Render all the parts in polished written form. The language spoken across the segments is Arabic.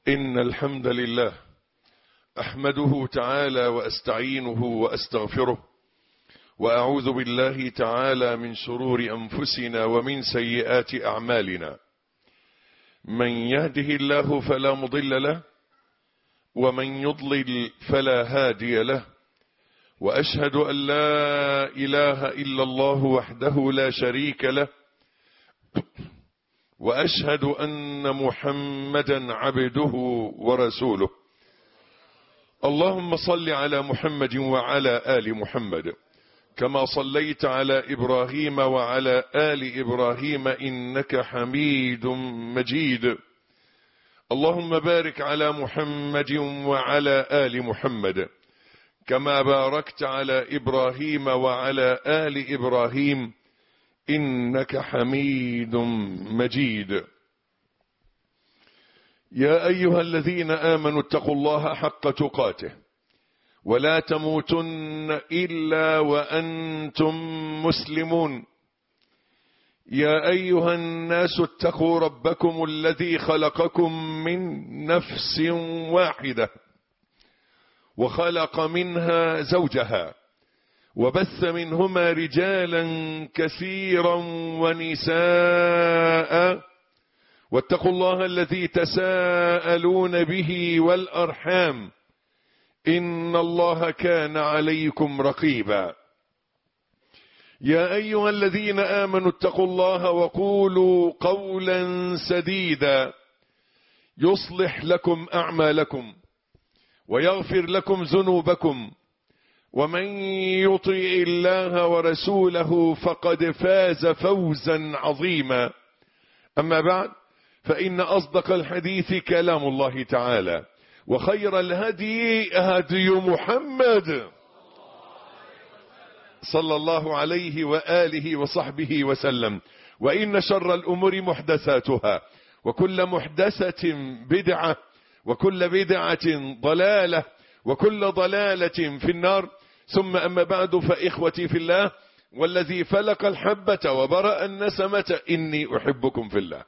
إن الحمد لله أحمده تعالى وأستعينه وأستغفره، وأعوذ بالله تعالى من شرور أنفسنا ومن سيئات أعمالنا. من يهده الله فلا مضل له، ومن يضلل فلا هادي له، وأشهد أن لا إله إلا الله وحده لا شريك له، وأشهد أن محمدا عبده ورسوله. اللهم صل على محمد وعلى آل محمد كما صليت على إبراهيم وعلى آل إبراهيم إنك حميد مجيد. اللهم بارك على محمد وعلى آل محمد كما باركت على إبراهيم وعلى آل إبراهيم إنك حميد مجيد. يا أيها الذين آمنوا اتقوا الله حق تقاته ولا تموتن إلا وأنتم مسلمون. يا أيها الناس اتقوا ربكم الذي خلقكم من نفس واحدة وخلق منها زوجها وبث منهما رجالا كثيرا ونساء، واتقوا الله الذي تساءلون به والأرحام إن الله كان عليكم رقيبا. يا أيها الذين آمنوا اتقوا الله وقولوا قولا سديدا يصلح لكم أعمالكم ويغفر لكم ذنوبكم، ومن يطع الله ورسوله فقد فاز فوزا عظيما. أما بعد، فإن أصدق الحديث كلام الله تعالى، وخير الهدي هدي محمد صلى الله عليه وآله وصحبه وسلم، وإن شر الأمور محدثاتها، وكل محدثة بدعة، وكل بدعة ضلالة، وكل ضلالة في النار. ثم أما بعد، فإخوتي في الله والذي فلق الحبة وبرأ النسمة إني أحبكم في الله،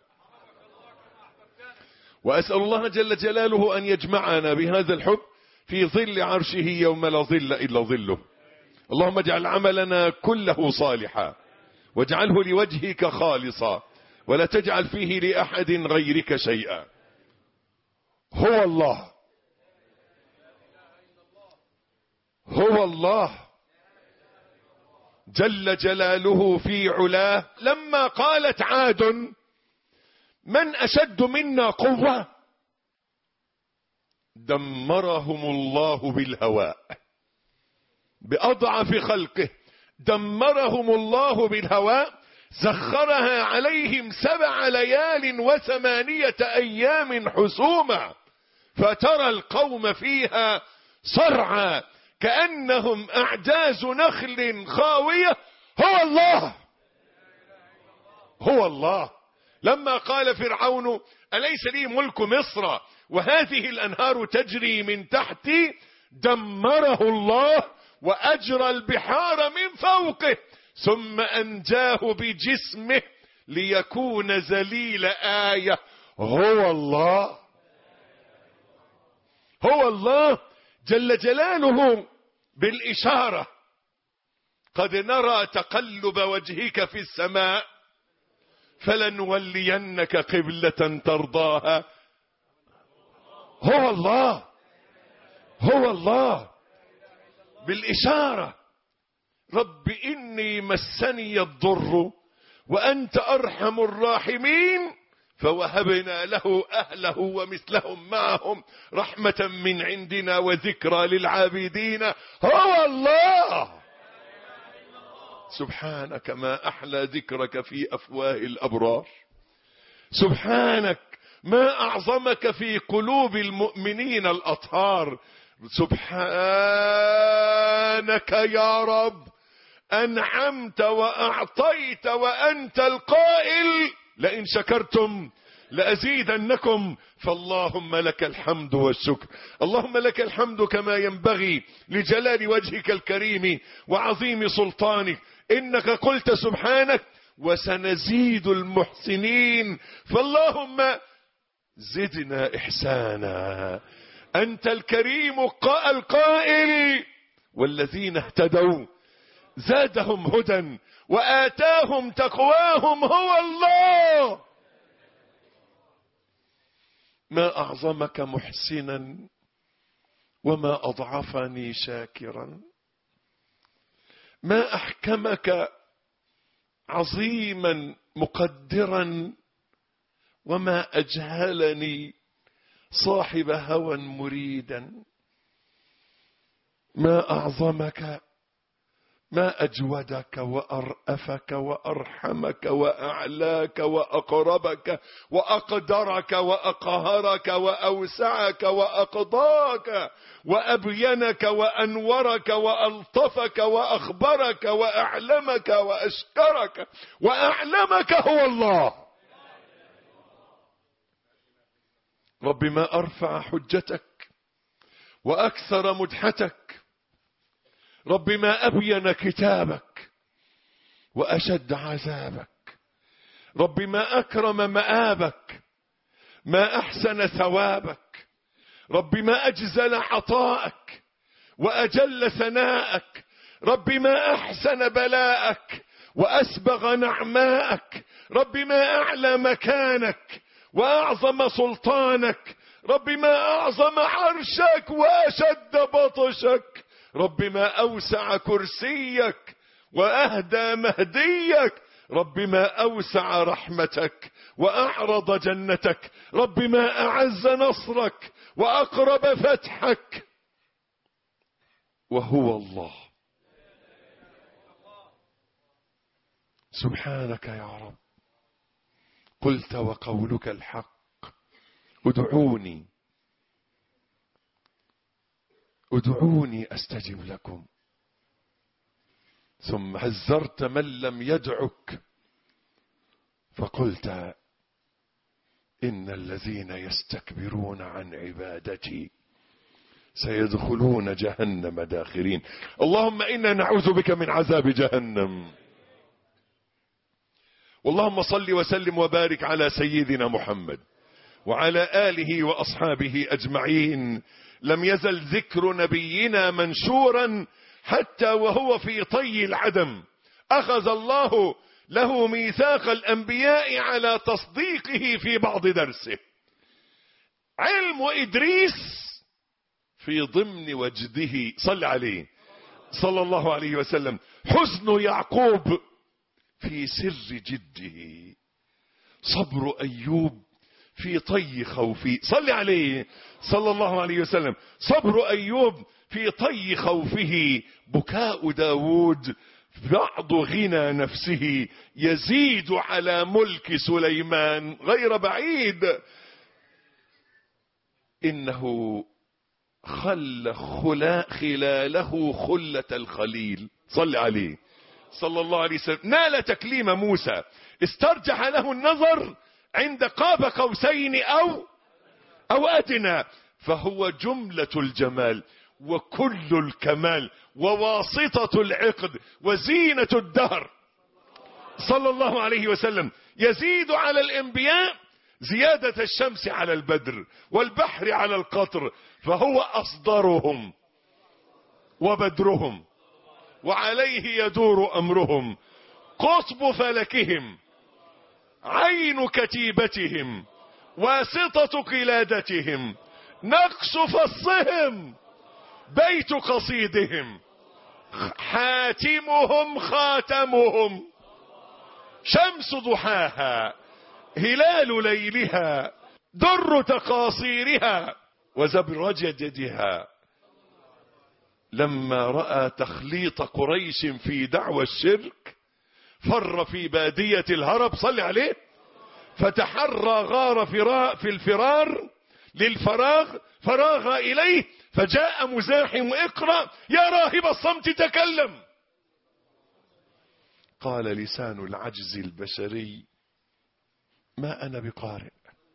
وأسأل الله جل جلاله أن يجمعنا بهذا الحب في ظل عرشه يوم لا ظل إلا ظله. اللهم اجعل عملنا كله صالحا، واجعله لوجهك خالصا، ولا تجعل فيه لأحد غيرك شيئا. هو الله، هو الله جل جلاله في علاه لما قالت عاد من أشد منا قوة دمرهم الله بالهواء، بأضعف خلقه دمرهم الله بالهواء، سخرها عليهم 7 ليال و8 أيام حسوما، فترى القوم فيها صرعى كأنهم أعجاز نخل خاوية. هو الله، هو الله. لما قال فرعون أليس لي ملك مصر وهذه الأنهار تجري من تحتي، دمره الله وأجرى البحار من فوقه، ثم أنجاه بجسمه ليكون ذليل آية. هو الله، هو الله جل جلاله بالإشارة. قد نرى تقلب وجهك في السماء فلنولينك قبلة ترضاها. هو الله، هو الله بالإشارة. رب إني مسني الضر وأنت أرحم الراحمين، فوهبنا له أهله ومثلهم معهم رحمة من عندنا وذكرى للعابدين. هو الله. سبحانك ما أحلى ذكرك في أفواه الأبرار، سبحانك ما أعظمك في قلوب المؤمنين الأطهار. سبحانك يا رب أنعمت وأعطيت وأنت القائل لئن شكرتم لأزيدنكم. فاللهم لك الحمد والشكر. اللهم لك الحمد كما ينبغي لجلال وجهك الكريم وعظيم سلطانك. إنك قلت سبحانك وسنزيد المحسنين. فاللهم زدنا إحسانا. أنت الكريم القائل والذين اهتدوا زادهم هدى وآتاهم تقواهم هو الله. ما أعظمك محسنا وما أضعفني شاكرا. ما أحكمك عظيما مقدرا وما أجهلني صاحب هوى مريدا. ما أعظمك، ما أجودك وأرأفك وأرحمك وأعلاك وأقربك وأقدرك وأقهرك وأوسعك وأقضاك وأبينك وأنورك وألطفك وأخبرك وأعلمك وأشكرك وأعلمك هو الله. رب ما أرفع حجتك وأكثر مدحتك. رب ما أبين كتابك وأشد عذابك. رب ما أكرم مآبك، ما أحسن ثوابك. رب ما أجزل عطاءك وأجل ثناءك. رب ما أحسن بلاءك وأسبغ نعماءك. رب ما أعلى مكانك وأعظم سلطانك. رب ما أعظم عرشك وأشد بطشك. رب ما أوسع كرسيك وأهدى مهديك. رب ما أوسع رحمتك وأعرض جنتك. رب ما أعز نصرك وأقرب فتحك وهو الله. سبحانك يا رب. قلت وقولك الحق. ادعوني أستجب لكم. ثم هزرت من لم يدعك فقلت إن الذين يستكبرون عن عبادتي سيدخلون جهنم داخرين. اللهم إنا نعوذ بك من عذاب جهنم. اللهم صل وسلم وبارك على سيدنا محمد وعلى آله وأصحابه أجمعين. لم يزل ذكر نبينا منشورا حتى وهو في طي العدم. أخذ الله له ميثاق الأنبياء على تصديقه في بعض درسه. علم إدريس في ضمن وجده صل عليه صلى الله عليه وسلم. حزن يعقوب في سر جده. صبر أيوب في طي خوفي صل عليه صلى الله عليه وسلم. صبر أيوب في طي خوفه. بكاء داود بعض غنى نفسه يزيد على ملك سليمان غير بعيد. إنه خلاله خلة الخليل صل عليه صلى الله عليه وسلم. نال تكليم موسى. استرجح له النظر عند قاب قوسين أو أدنى. فهو جملة الجمال وكل الكمال وواسطة العقد وزينة الدهر صلى الله عليه وسلم. يزيد على الأنبياء زيادة الشمس على البدر والبحر على القطر. فهو أصدرهم وبدرهم وعليه يدور أمرهم. قطب فلكهم عين كتيبتهم واسطة قلادتهم. نقش فصهم بيت قصيدهم. حاتمهم خاتمهم. شمس ضحاها هلال ليلها در تقاصيرها وزبرجدها. لما رأى تخليط قريش في دعوى الشرك فر في بادية الهرب صل عليه. فتحرى غار في الفرار للفراغ فراغ إليه. فجاء مزاحم اقرأ يا راهب الصمت تكلم. قال لسان العجز البشري ما أنا بقارئ.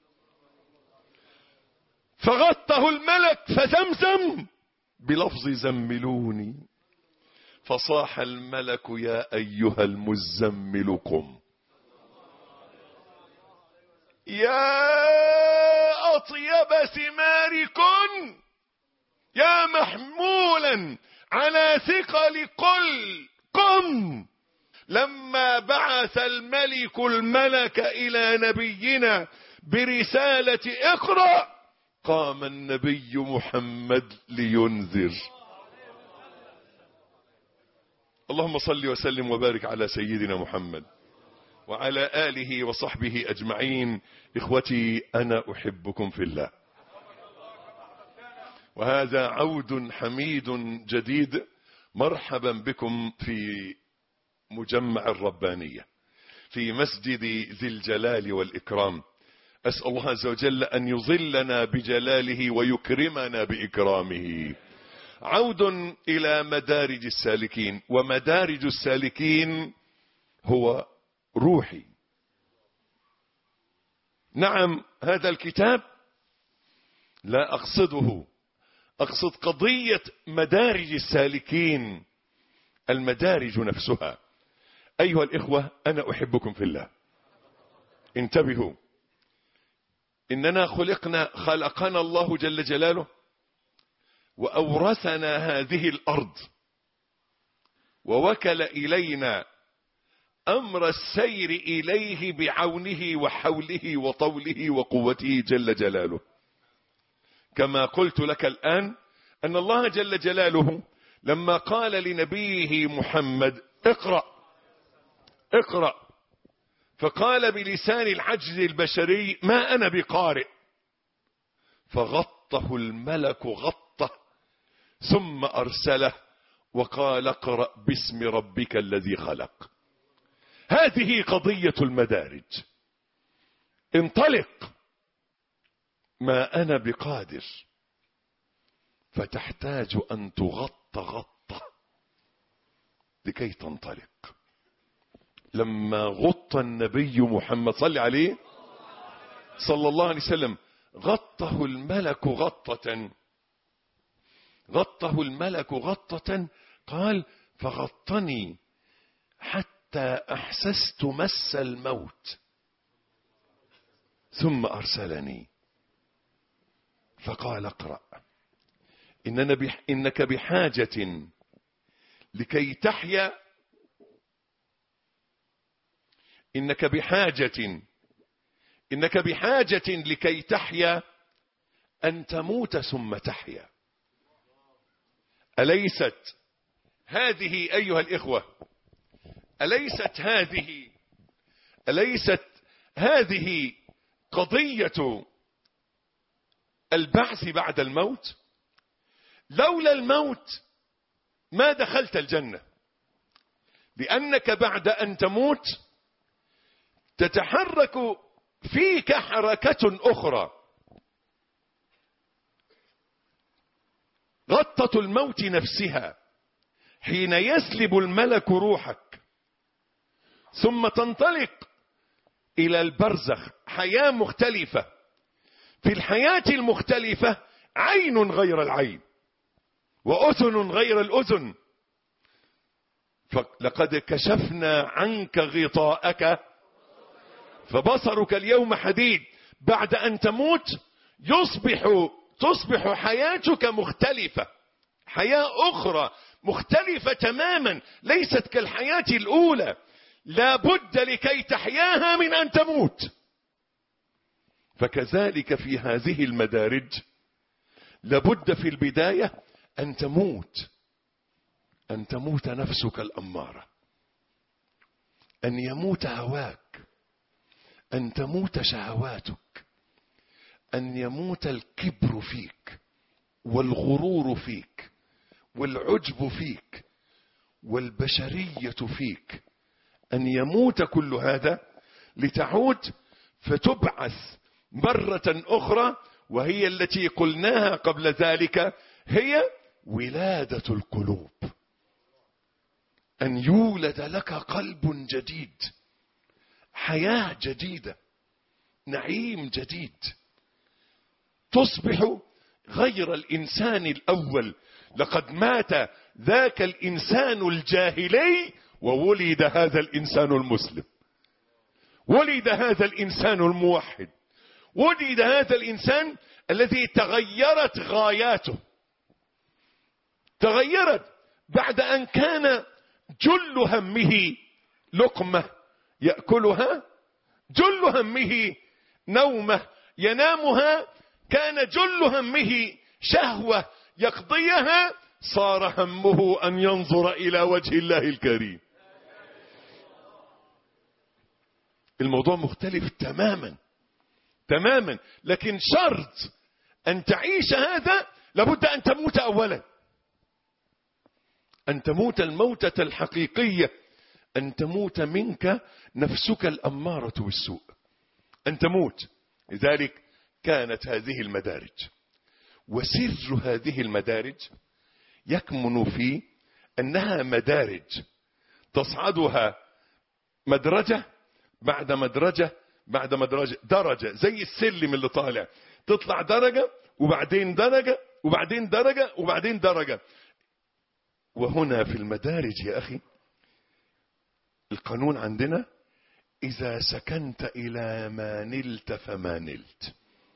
فغطه الملك فزمزم بلفظ زملوني. فصاح الملك يا أيها المزمل قم. يا أطيب ثماركن يا محمولا على ثقل قم. لما بعث الملك الملك إلى نبينا برسالة اقرأ قام النبي محمد لينذر. اللهم صل وسلم وبارك على سيدنا محمد وعلى آله وصحبه أجمعين. إخوتي أنا أحبكم في الله، وهذا عود حميد جديد. مرحبا بكم في مجمع الربانية في مسجد ذي الجلال والإكرام. أسأل الله عز وجل أن يظلنا بجلاله ويكرمنا بإكرامه. عود إلى مدارج السالكين، ومدارج السالكين هو روحي. نعم، هذا الكتاب لا أقصده، أقصد قضية مدارج السالكين، المدارج نفسها. أيها الإخوة أنا أحبكم في الله. انتبهوا، إننا خلقنا الله جل جلاله وأورثنا هذه الأرض، ووكل إلينا أمر السير إليه بعونه وحوله وطوله وقوته جل جلاله. كما قلت لك الآن أن الله جل جلاله لما قال لنبيه محمد اقرأ، فقال بلسان العجز البشري ما أنا بقارئ، فغطه الملك غطه ثم أرسله وقال اقرأ باسم ربك الذي خلق. هذه قضية المدارج. انطلق، ما أنا بقادر، فتحتاج أن تغطى غطة لكي تنطلق. لما غطى النبي محمد صلى عليه صلى الله عليه وسلم غطه الملك غطة، قال فغطني حتى أحسست مس الموت ثم أرسلني فقال اقرأ إنك بحاجة لكي تحيا، إنك بحاجة لكي تحيا أن تموت ثم تحيا. أليست هذه أيها الإخوة، أليست هذه قضية البعث بعد الموت؟ لولا الموت ما دخلت الجنة، لأنك بعد أن تموت تتحرك فيك حركة أخرى. غطة الموت نفسها حين يسلب الملك روحك ثم تنطلق إلى البرزخ، حياة مختلفة. في الحياة المختلفة عين غير العين وأذن غير الأذن. فلقد كشفنا عنك غطاءك فبصرك اليوم حديد. بعد أن تموت تصبح حياتك مختلفة، حياة أخرى مختلفة تماما، ليست كالحياة الأولى. لا بد لكي تحياها من أن تموت. فكذلك في هذه المدارج لابد في البداية أن تموت نفسك الأمارة، أن يموت هواك، أن تموت شهواتك، أن يموت الكبر فيك والغرور فيك والعجب فيك والبشرية فيك، أن يموت كل هذا لتعود فتبعث مرة أخرى، وهي التي قلناها قبل ذلك، هي ولادة القلوب. أن يولد لك قلب جديد، حياة جديدة، نعيم جديد، تصبح غير الإنسان الأول. لقد مات ذاك الإنسان الجاهلي وولد هذا الإنسان المسلم، ولد هذا الإنسان الموحد، ولد هذا الإنسان الذي تغيرت غاياته، تغيرت بعد أن كان جل همه لقمة يأكلها، جل همه نومة ينامها، كان جل همه شهوة يقضيها، صار همه أن ينظر إلى وجه الله الكريم. الموضوع مختلف تماما تماما، لكن شرط أن تعيش هذا لابد أن تموت أولا، أن تموت الموتة الحقيقية، أن تموت منك نفسك الأمارة بالسوء، أن تموت. لذلك كانت هذه المدارج، وسر هذه المدارج يكمن في أنها مدارج تصعدها مدرجة بعد مدرجة بعد مدرجة، درجة زي السلم اللي طالع، تطلع درجة وبعدين درجة وبعدين درجة وبعدين درجة. وهنا في المدارج يا أخي القانون عندنا: إذا سكنت إلى ما نلت فما نلت،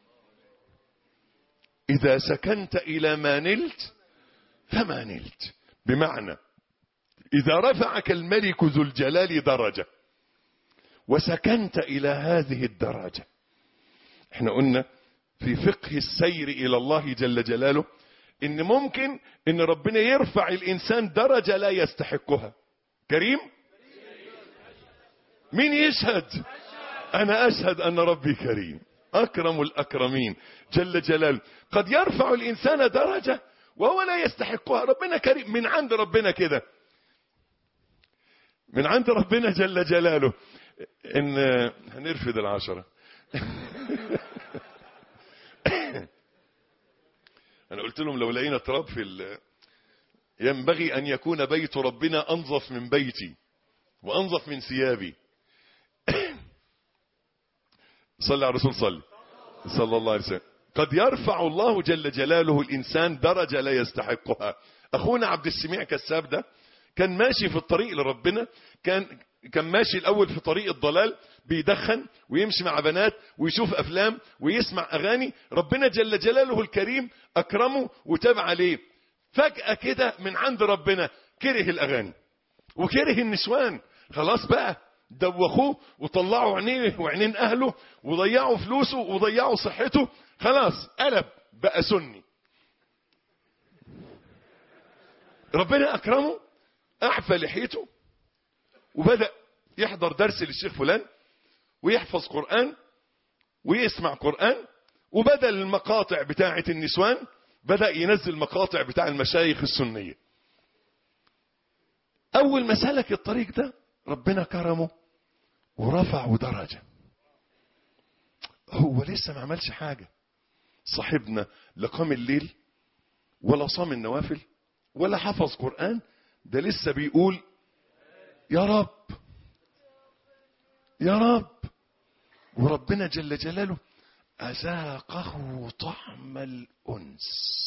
إذا سكنت إلى ما نلت فما نلت. بمعنى إذا رفعك الملك ذو الجلال درجة وسكنت إلى هذه الدرجة، احنا قلنا في فقه السير إلى الله جل جلاله إن ممكن إن ربنا يرفع الإنسان درجة لا يستحقها. كريم؟ مين يشهد؟ أنا أشهد أن ربي كريم أكرم الأكرمين جل جلاله. قد يرفع الإنسان درجة وهو لا يستحقها، ربنا كريم من عند ربنا كده، من عند ربنا جل جلاله. إن هنرفد 10 أنا قلت لهم لو لقينا تراب ينبغي أن يكون بيت ربنا أنظف من بيتي وأنظف من ثيابي. صلى على الرسول صلى الله عليه وسلم. قد يرفع الله جل جلاله الإنسان درجة لا يستحقها. أخونا عبد السميع كساب ده كان ماشي في الطريق لربنا، كان ماشي الأول في طريق الضلال، بيدخن ويمشي مع بنات ويشوف أفلام ويسمع أغاني. ربنا جل جلاله الكريم أكرمه وتاب عليه. فجأة كده من عند ربنا كره الأغاني وكره النسوان، خلاص بقى دوخوه وطلعوا عينيه وعينين أهله وضيعوا فلوسه وضيعوا صحته، خلاص قلب بقى سني. ربنا أكرمه، أعفى لحيته وبدأ يحضر درس للشيخ فلان ويحفظ قرآن ويسمع قرآن، وبدأ المقاطع بتاعة النسوان بدأ ينزل مقاطع بتاع المشايخ السنية. أول ما سلك الطريق ده ربنا كرمه ورفعه درجة. هو لسه ما عملش حاجة، صاحبنا لا قام الليل ولا صام النوافل ولا حفظ قرآن، ده لسه بيقول يا رب يا رب. وربنا جل جلاله أذاقه طعم الأنس.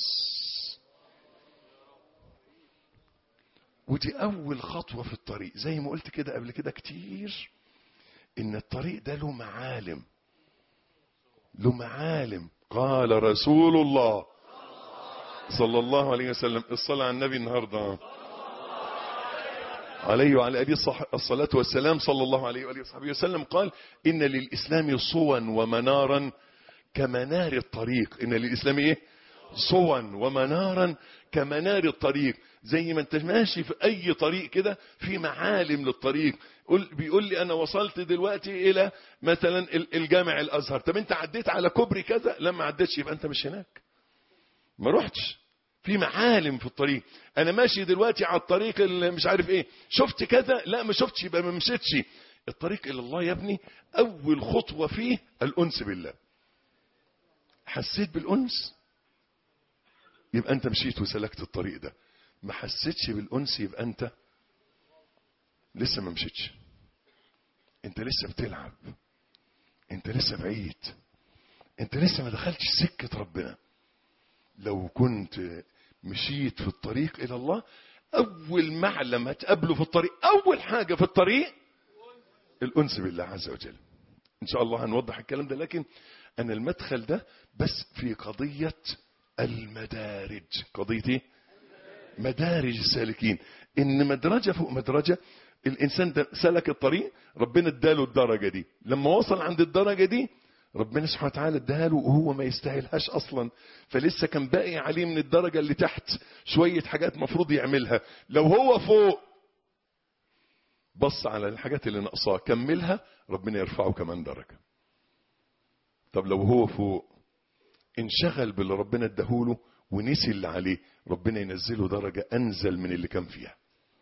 ودي أول خطوة في الطريق، زي ما قلت كده قبل كده كتير، إن الطريق ده له معالم، له معالم. قال رسول الله صلى الله عليه وسلم، الصلاة على النبي النهاردة عليه وعلى آله الصلاة والسلام، صلى الله عليه وآله وصحبه وسلم، قال إن للإسلام صوا ومنارا كمنار الطريق. إن للإسلام إيه؟ صوا ومنارا كمنار الطريق. زي ما انت ماشي في أي طريق كده في معالم للطريق. بيقول لي أنا وصلت دلوقتي إلى مثلا الجامع الأزهر، طب أنت عديت على كوبري كذا؟ لما عديتش يبقى أنت مش هناك، ما رحتش. في معالم في الطريق. انا ماشي دلوقتي على الطريق اللي مش عارف ايه، شفت كذا؟ لا ما شفتش يبقى ما مشيتش. الطريق الى الله يا ابني اول خطوة فيه الانس بالله. حسيت بالانس يبقى انت مشيت وسلكت الطريق ده، ما حسيتش بالانس يبقى انت لسه ما مشيتش، انت لسه بتلعب، انت لسه بعيد، انت لسه ما دخلتش سكة ربنا. لو كنت مشيت في الطريق إلى الله، أول معلم هتقابله في الطريق، أول حاجة في الطريق الأنس بالله عز وجل. إن شاء الله هنوضح الكلام ده، لكن أنا المدخل ده بس في قضية المدارج. قضية ايه؟ مدارج السالكين. ان مدرجة فوق مدرجة. الانسان ده سلك الطريق، ربنا اداله الدرجة دي. لما وصل عند الدرجة دي ربنا سبحانه وتعالى اداها له وهو ما يستاهلهاش اصلا، فلسه كان باقي عليه من الدرجة اللي تحت شوية حاجات مفروض يعملها. لو هو فوق بص على الحاجات اللي ناقصاه كملها، ربنا يرفعه كمان درجة. طب لو هو فوق انشغل باللي ربنا اداهوله ونسي اللي عليه، ربنا ينزله درجة انزل من اللي كان فيها.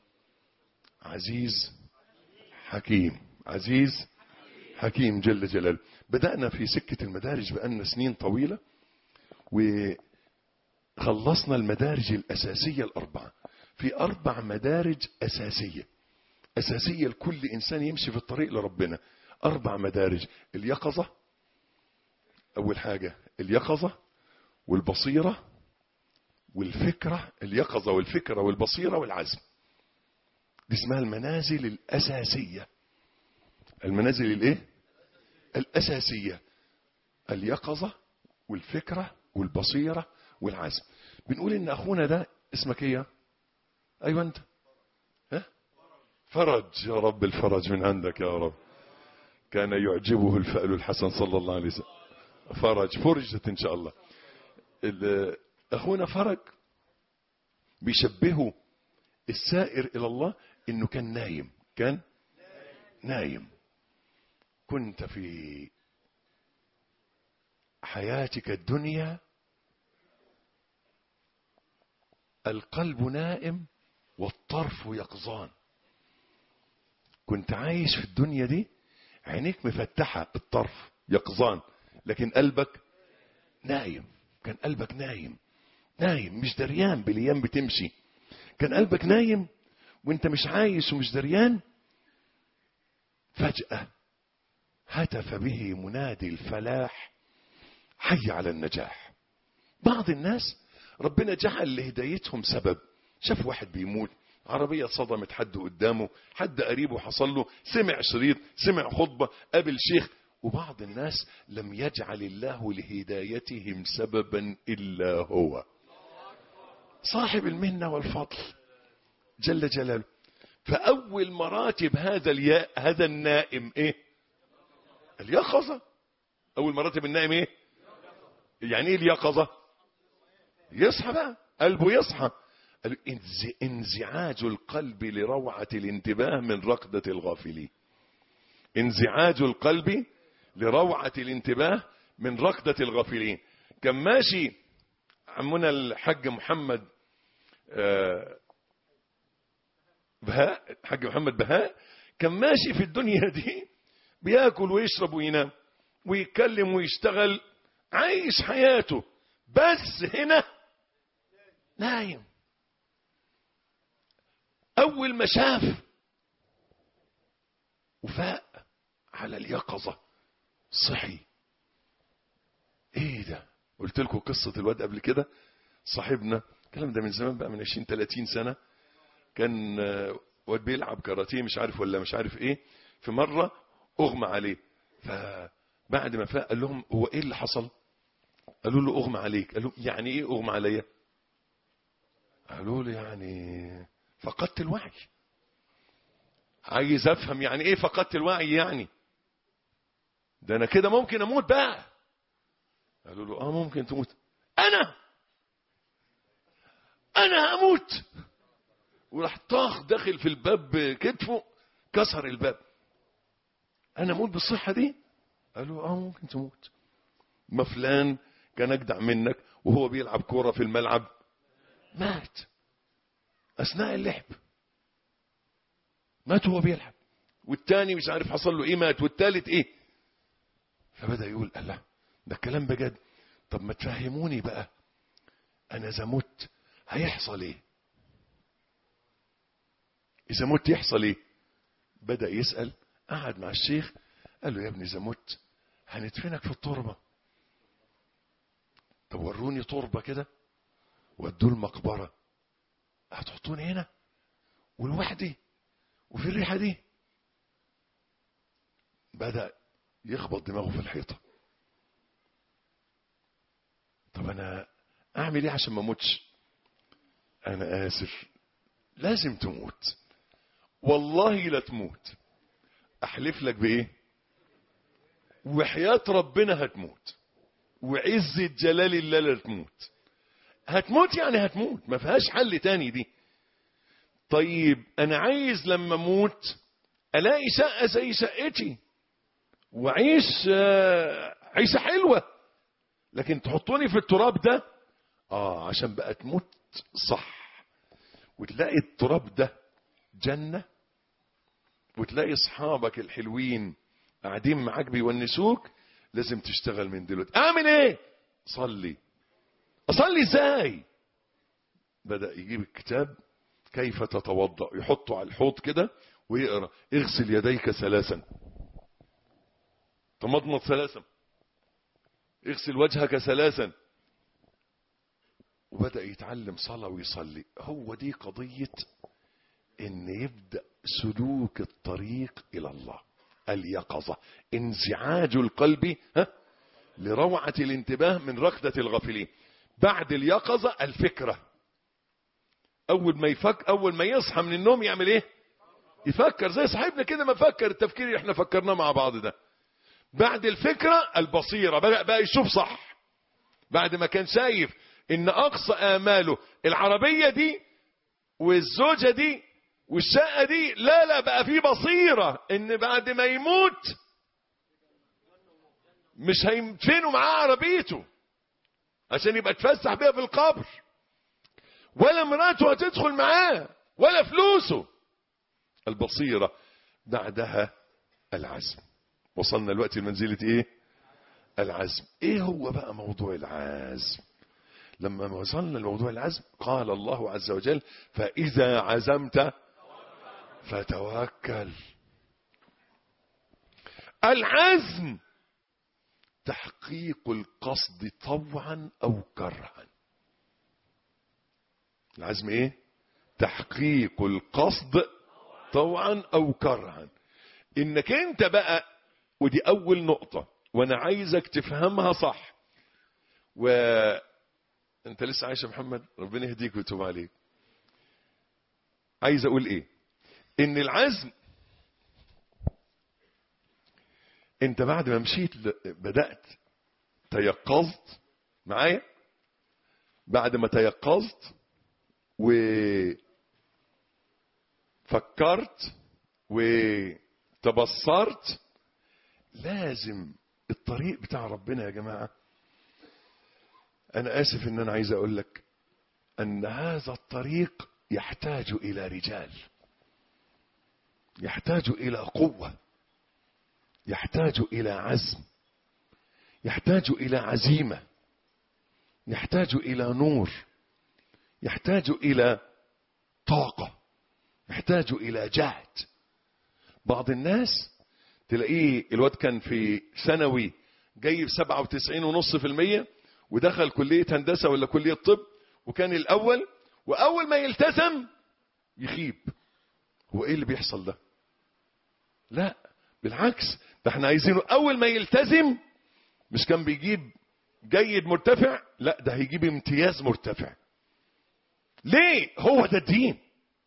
عزيز حكيم، عزيز حكيم جل جلاله. بدأنا في سكة المدارج بقالنا سنين طويلة، وخلصنا المدارج الأساسية الأربعة. في 4 مدارج أساسية لكل إنسان يمشي في الطريق لربنا. 4 مدارج. اليقظة، أول حاجة اليقظة والبصيرة والفكرة. اليقظة والفكرة والبصيرة والعزم، دي اسمها المنازل الأساسية. المنازل الايه؟ الأساسية. اليقظة والفكرة والبصيرة والعزم. بنقول ان اخونا ده اسمك ايه؟ ايوه انت، ها؟ فرج. يا رب الفرج من عندك يا رب. كان يعجبه الفأل الحسن صلى الله عليه وسلم. فرج، فرجت ان شاء الله. اخونا فرج بيشبهه السائر الى الله انه كان نايم. كان نايم. كنت في حياتك الدنيا القلب نائم والطرف يقظان. كنت عايش في الدنيا دي عينيك مفتحة، الطرف يقظان، لكن قلبك نايم. كان قلبك نايم، نايم مش دريان بالايام بتمشي. كان قلبك نايم وانت مش عايش ومش دريان. فجأة هتف به منادي الفلاح، حي على النجاح. بعض الناس ربنا جعل لهدايتهم سبب. شاف واحد بيموت، عربية صدمت حد قدامه، حد قريبه حصل له، سمع شريط، سمع خطبة، قابل شيخ. وبعض الناس لم يجعل الله لهدايتهم سببا إلا هو صاحب المنة والفضل جل جلاله. فأول مراتب هذا النائم ايه؟ اليقظة. أول مراتب النائم ايه؟ يعني ايه اليقظة؟ يصحى بقى، قلبه يصحى. انزعاج القلب لروعة الانتباه من رقدة الغافلين. انزعاج القلب لروعة الانتباه من رقدة الغافلين. كان ماشي عمنا الحاج محمد بهاء، الحاج محمد بهاء، كان ماشي في الدنيا دي بياكل ويشرب وينام ويتكلم ويشتغل، عايش حياته، بس هنا نايم. اول ما شاف وفاق على اليقظة صحي. ايه ده؟ قلت لكم قصة الواد قبل كده، صاحبنا، الكلام ده من زمان بقى، من 20-30 سنة. كان واد بيلعب كاراتيه مش عارف ولا مش عارف ايه، في مرة اغمى عليه. فبعد ما فاق قال لهم هو ايه اللي حصل؟ قالوا له اغمى عليك. قال له يعني ايه اغمى عليا؟ قالوا له يعني فقدت الوعي. عايز افهم يعني ايه فقدت الوعي؟ يعني ده انا كده ممكن اموت بقى. قالوا له ممكن تموت. انا هموت. وراح طاخ داخل في الباب بكتفه، كسر الباب. انا اموت بالصحة دي؟ قالوا ممكن تموت. ما فلان كان اجدع منك وهو بيلعب كورة في الملعب مات اثناء اللعب، مات وهو بيلعب. والتاني مش عارف حصل له ايه مات، والتالت ايه. فبدأ يقول الله، ده الكلام بجد. طب ما تفهموني بقى، انا اذا مت هيحصل ايه؟ اذا مت يحصل ايه؟ بدأ يسأل. قعد مع الشيخ قال له يا ابني اذا مت هندفنك في التربة. طب وروني تربة كده. ودوا المقبرة. هتحطوني هنا ولوحدي وفي الريحة دي؟ بدأ يخبط دماغه في الحيطة. طب انا اعمل ايه عشان ما اموتش؟ انا اسف، لازم تموت، والله لا تموت، احلف لك بايه؟ وحياة ربنا هتموت، وعزة جلال الله لا تموت. هتموت يعني هتموت، ما فيهاش حل تاني دي. طيب انا عايز لما اموت الاقي شقة زي شقتي وعيش عيشة حلوة، لكن تحطوني في التراب ده عشان بقى تموت صح، وتلاقي التراب ده جنة، وتلاقي اصحابك الحلوين قاعدين معاك بيونسوك. لازم تشتغل من دلوقتي. اعمل ايه؟ صلي. اصلي ازاي؟ بدأ يجيب الكتاب كيف تتوضأ، يحطه على الحوض كده ويقرأ اغسل يديك 3، تمضمض 3، اغسل وجهك 3، وبدأ يتعلم صلاة ويصلي. هو دي قضية ان يبدأ سلوك الطريق الى الله. اليقظة، انزعاج القلب لروعة الانتباه من ركضة الغافلين. بعد اليقظة الفكرة. اول ما يصحى من النوم يعمل ايه؟ يفكر زي صاحبنا كده ما فكر التفكير اللي احنا فكرناه مع بعض ده. بعد الفكرة البصيرة، بقى يشوف صح. بعد ما كان شايف ان اقصى اماله العربية دي والزوجة دي والشقة دي، لا بقى في بصيرة ان بعد ما يموت مش هيدفنوا معاه عربيته عشان يبقى تفسح بيها في القبر، ولا مراته هتدخل معاه، ولا فلوسه. البصيرة. بعدها العزم. وصلنا الوقت لمنزلة ايه؟ العزم. ايه هو بقى موضوع العزم؟ لما وصلنا لموضوع العزم قال الله عز وجل فإذا عزمت فتوكل. العزم تحقيق القصد طوعا أو كرها. العزم ايه؟ تحقيق القصد طوعا أو كرها. انك انت بقى، ودي اول نقطة وانا عايزك تفهمها صح. انت لسه عايش يا محمد، ربنا يهديك ويتوب عليك. عايز اقول ايه؟ ان العزم، انت بعد ما مشيت بدأت تيقظت معايا. بعد ما تيقظت وفكرت وتبصرت، لازم الطريق بتاع ربنا يا جماعة. انا اسف ان انا عايز اقول لك ان هذا الطريق يحتاج الى رجال، يحتاج الى قوة، يحتاج الى عزم، يحتاج الى عزيمة، يحتاج الى نور، يحتاج الى طاقة، يحتاج الى جهد. بعض الناس تلاقيه الواد كان في ثانوي جايب 97.5% ودخل كلية هندسة ولا كلية طب وكان الأول، وأول ما يلتزم يخيب. هو إيه اللي بيحصل ده؟ لا بالعكس، ده احنا عايزينه أول ما يلتزم مش كان بيجيب جيد مرتفع، لا ده هيجيب امتياز مرتفع. ليه؟ هو ده الدين.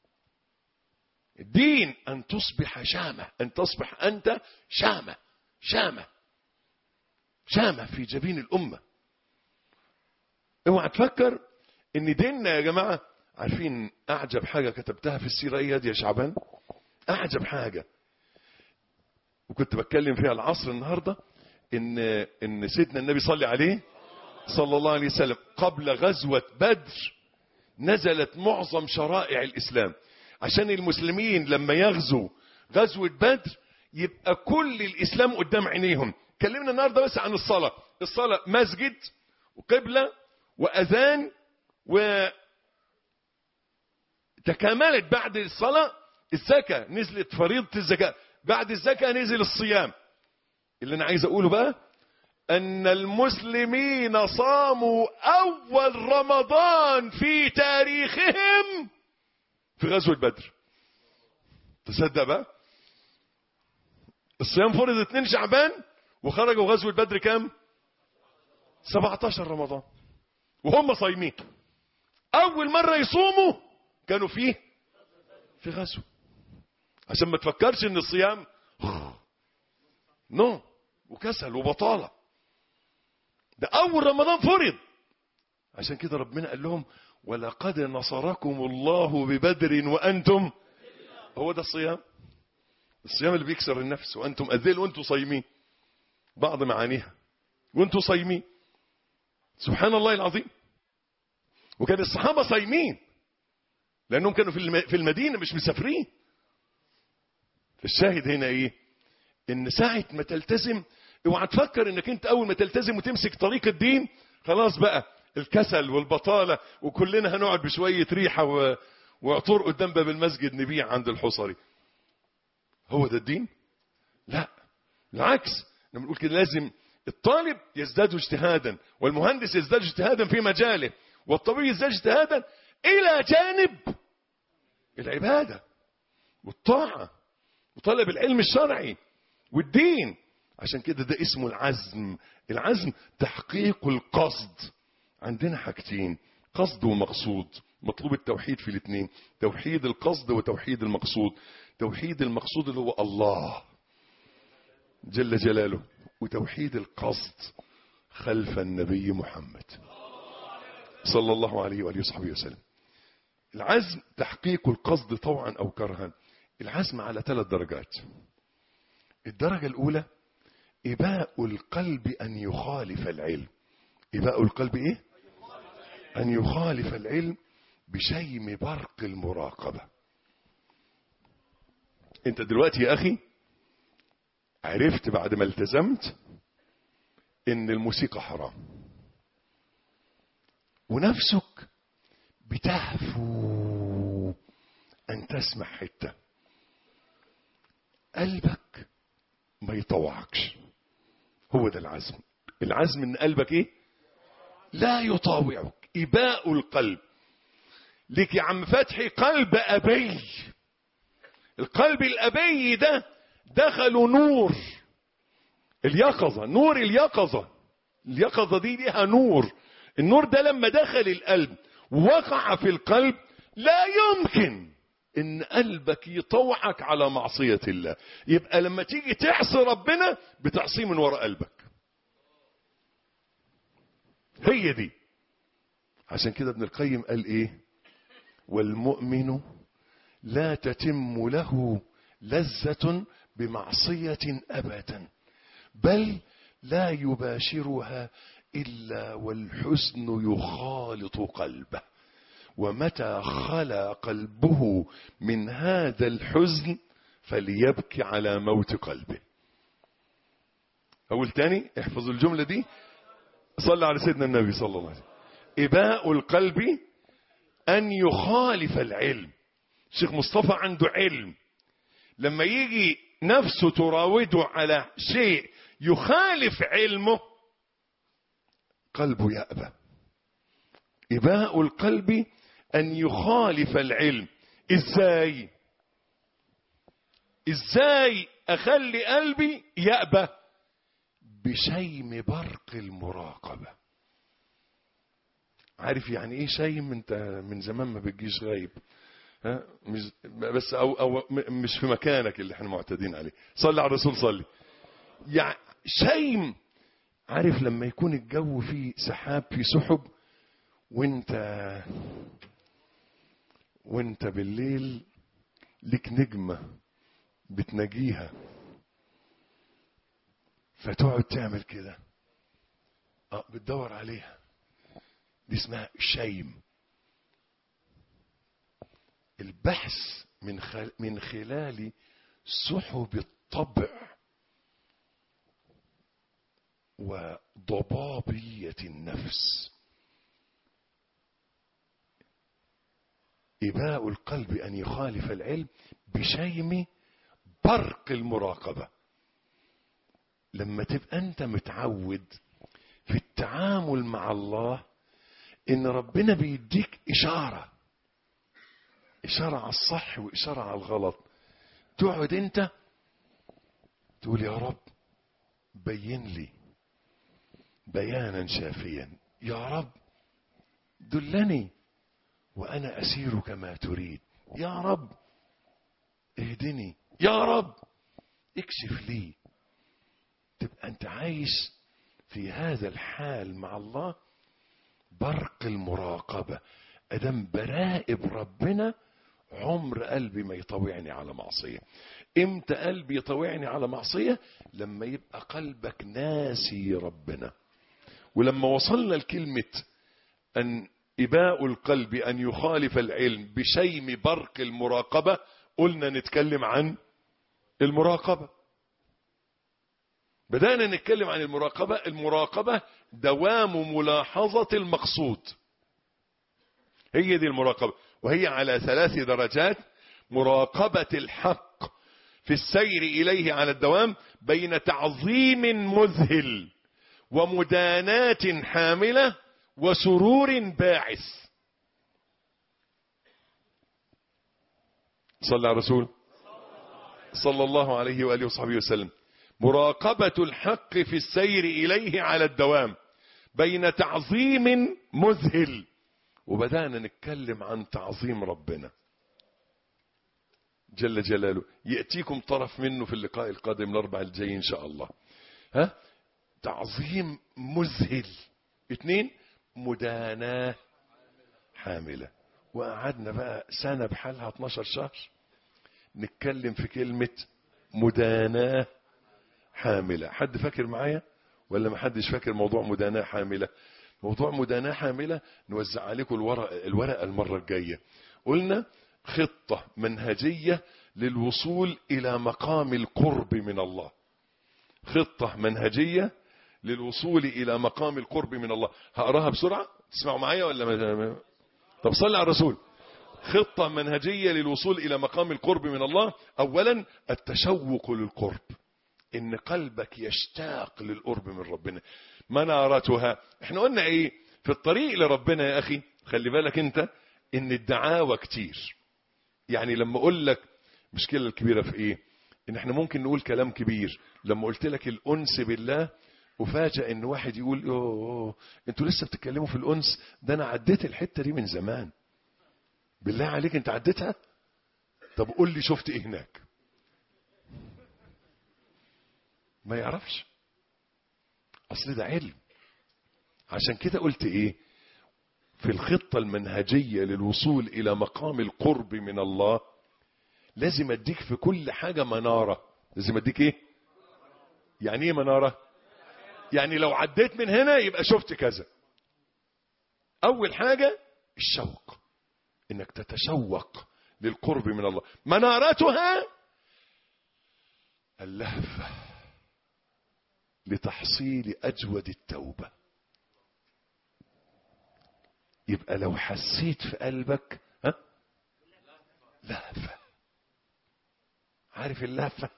الدين أن تصبح شامة، أن تصبح أنت شامة، شامة شامة في جبين الأمة. اوعى تفكر ان ديننا يا جماعة. عارفين اعجب حاجة كتبتها في السيرة ايه يا شعبان؟ اعجب حاجة وكنت بتكلم فيها العصر النهاردة، ان سيدنا النبي صلى عليه صلى الله عليه وسلم قبل غزوة بدر نزلت معظم شرائع الاسلام عشان المسلمين لما يغزوا غزوة بدر يبقى كل الاسلام قدام عينيهم. كلمنا النهاردة بس عن الصلاة. الصلاة مسجد وقبلة وأذان، وتكاملت بعد الصلاة الزكاة، نزلت فريضة الزكاة، بعد الزكاة نزل الصيام. اللي أنا عايز أقوله بقى أن المسلمين صاموا أول رمضان في تاريخهم في غزوة بدر. تصدق بقى؟ الصيام فرض 2 شعبان وخرجوا غزوة بدر كام؟ 17 رمضان. وهم صايمين. اول مرة يصوموا كانوا في غزو. عشان ما تفكرش ان الصيام نوم وكسل وبطالة. ده اول رمضان فرض. عشان كده ربنا قال لهم ولقد نصركم الله ببدر وانتم. هو ده الصيام اللي بيكسر النفس. وانتم اذل وانتم صايمين. بعض معانيها وانتم صايمين. سبحان الله العظيم. وكان الصحابة صايمين لانهم كانوا في المدينة مش مسافرين. فالشاهد هنا ايه؟ ان ساعة ما تلتزم اوعى تفكر انك انت اول ما تلتزم وتمسك طريق الدين خلاص بقى الكسل والبطالة وكلنا هنقعد بشوية ريحة وعطور قدام باب المسجد نبيع عند الحصري. هو ده الدين؟ لا بالعكس. لما نقول كده لازم الطالب يزداد اجتهادا والمهندس يزداد اجتهادا في مجاله والطبيب يزداد اجتهادا الى جانب العبادة والطاعة وطلب العلم الشرعي والدين. عشان كده ده اسمه العزم. العزم تحقيق القصد. عندنا حاجتين قصد ومقصود. مطلوب التوحيد في الاثنين. توحيد القصد وتوحيد المقصود. توحيد المقصود اللي هو الله جل جلاله. وتوحيد القصد خلف النبي محمد صلى الله عليه وآله وصحبه وسلم. العزم تحقيق القصد طوعا أو كرها. العزم على 3 درجات. الدرجة الأولى إباء القلب أن يخالف العلم. إباء القلب إيه؟ أن يخالف العلم بشيم برق المراقبة. أنت دلوقتي يا أخي عرفت بعد ما التزمت إن الموسيقى حرام ونفسك بتهفو أن تسمع حتة. قلبك ما يطوعكش. هو ده العزم. العزم ان قلبك ايه؟ لا يطاوعك. إباء القلب. لك يا عم فتحي قلب أبي. القلب الأبي ده دخلوا نور اليقظة. نور اليقظة. اليقظة دي ليها نور. النور ده لما دخل القلب ووقع في القلب لا يمكن ان قلبك يطوعك على معصية الله. يبقى لما تيجي تعصي ربنا بتعصيه من وراء قلبك. هي دي. عشان كده ابن القيم قال ايه؟ والمؤمن لا تتم له لذة بمعصية ابدا بل لا يباشرها الا والحزن يخالط قلبه ومتى خلا قلبه من هذا الحزن فليبكي على موت قلبه. أقول تاني احفظوا الجملة دي. صلى على سيدنا النبي صلى الله عليه وسلم. إباء القلب أن يخالف العلم. الشيخ مصطفى عنده علم. لما يجي نفسه تراوده على شيء يخالف علمه قلبه يأبى. إباء القلب أن يخالف العلم. إزاي أخلي قلبي يأبى؟ بشيم برق المراقبة. عارف يعني إيه شيم؟ أنت من زمان ما بتجيش غايب. ها؟ بس أو مش في مكانك اللي احنا معتادين عليه. صلي على الرسول صلي. يعني شيم. عارف لما يكون الجو فيه سحاب فيه سحب وانت بالليل لك نجمة بتنجيها فتقعد تعمل كده بتدور عليها. دي اسمها شيم. البحث من خلال سحب الطبع وضبابية النفس. إباء القلب أن يخالف العلم بشيم برق المراقبة. لما تبقى أنت متعود في التعامل مع الله إن ربنا بيديك إشارة على الصح وإشارة على الغلط. تقعد أنت تقول يا رب بين لي بيانا شافيا. يا رب دلني وأنا أسير كما تريد. يا رب اهدني، يا رب اكشف لي. تبقى أنت عايش في هذا الحال مع الله، برق المراقبة. أدم براقب ربنا، عمر قلبي ما يطوعني على معصية. امتى قلبي يطوعني على معصية؟ لما يبقى قلبك ناسي ربنا. ولما وصلنا لكلمة أن إباء القلب أن يخالف العلم بشيم برق المراقبة، قلنا نتكلم عن المراقبة. بدأنا نتكلم عن المراقبة. المراقبة دوام ملاحظة المقصود، هي دي المراقبة، وهي على 3 درجات: مراقبة الحق في السير إليه على الدوام بين تعظيم مذهل ومداناة حاملة وسرور باعث. صلى على الرسول صلى الله عليه وآله وصحبه وسلم. مراقبة الحق في السير إليه على الدوام بين تعظيم مذهل. وبدأنا نتكلم عن تعظيم ربنا جل جلاله، يأتيكم طرف منه في اللقاء القادم الأربعاء الجاي إن شاء الله. تعظيم مذهل. 2 مداناة حاملة. وقعدنا بقى سنة بحالها 12 شهر نتكلم في كلمة مداناة حاملة. حد فاكر معايا ولا ما حدش فاكر موضوع مداناة حاملة؟ موضوع مداناة حاملة نوزع عليكم الورقة المرة الجاية. قلنا خطة منهجية للوصول إلى مقام القرب من الله. خطة منهجية للوصول إلى مقام القرب من الله. هقراها بسرعة تسمعوا معايا ولا ما؟ طب صلي على الرسول. خطة منهجية للوصول إلى مقام القرب من الله. أولا التشوق للقرب، إن قلبك يشتاق للقرب من ربنا. منارتها، احنا قلنا ايه في الطريق لربنا يا أخي؟ خلي بالك انت إن الدعاوى كتير. يعني لما أقول لك مشكلة الكبيرة في ايه؟ إن احنا ممكن نقول كلام كبير. لما قلت لك الأنس بالله، وفاجأ إن واحد يقول أوه انتوا لسه بتتكلموا في الأنس؟ ده أنا عديت الحتة دي من زمان. بالله عليك انت عديتها؟ طب قول لي شفت ايه هناك؟ ما يعرفش، اصل ده علم. عشان كده قلت ايه في الخطة المنهجية للوصول الى مقام القرب من الله؟ لازم اديك في كل حاجة منارة. لازم اديك ايه؟ يعني ايه منارة؟ يعني لو عديت من هنا يبقى شفت كذا. اول حاجة الشوق، انك تتشوق للقرب من الله. منارتها اللهفة لتحصيل أجود التوبة. يبقى لو حسيت في قلبك لهفة. عارف اللهفة؟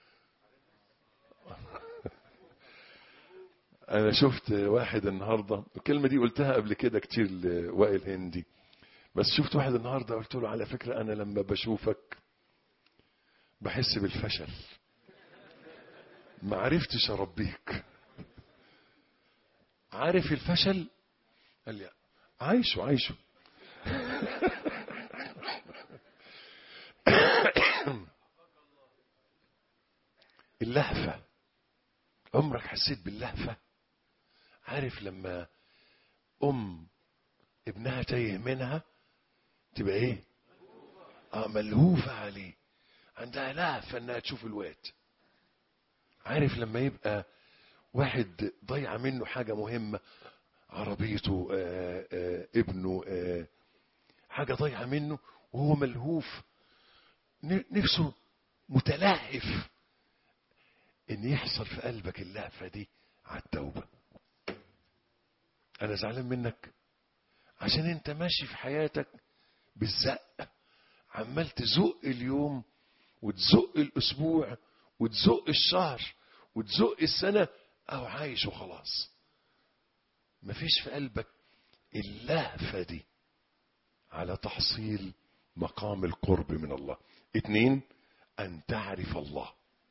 أنا شفت واحد النهاردة، الكلمة دي قلتها قبل كده كتير لوائل هندي، بس شفت واحد النهاردة قلت له على فكرة أنا لما بشوفك بحس بالفشل، ما عرفتش أربيك. عارف الفشل؟ قال لي عايشه اللهفة. عمرك حسيت باللهفة؟ عارف لما ابنها تايه منها تبقى ايه؟ ملهوفة عليه، عندها لهفة انها تشوف الواد. عارف لما يبقى واحد ضيع منه حاجة مهمة، عربيته، ابنه، حاجة ضيعة منه وهو ملهوف، نفسه متلهف ان يحصل في قلبك اللهفة دي على التوبة. انا زعلان منك عشان انت ماشي في حياتك بالزق، عمال تزق اليوم وتزق الاسبوع وتزق الشهر وتزق السنة، او عايش وخلاص. مفيش في قلبك اللهفة دي على تحصيل مقام القرب من الله. 2 أن تعرف الله،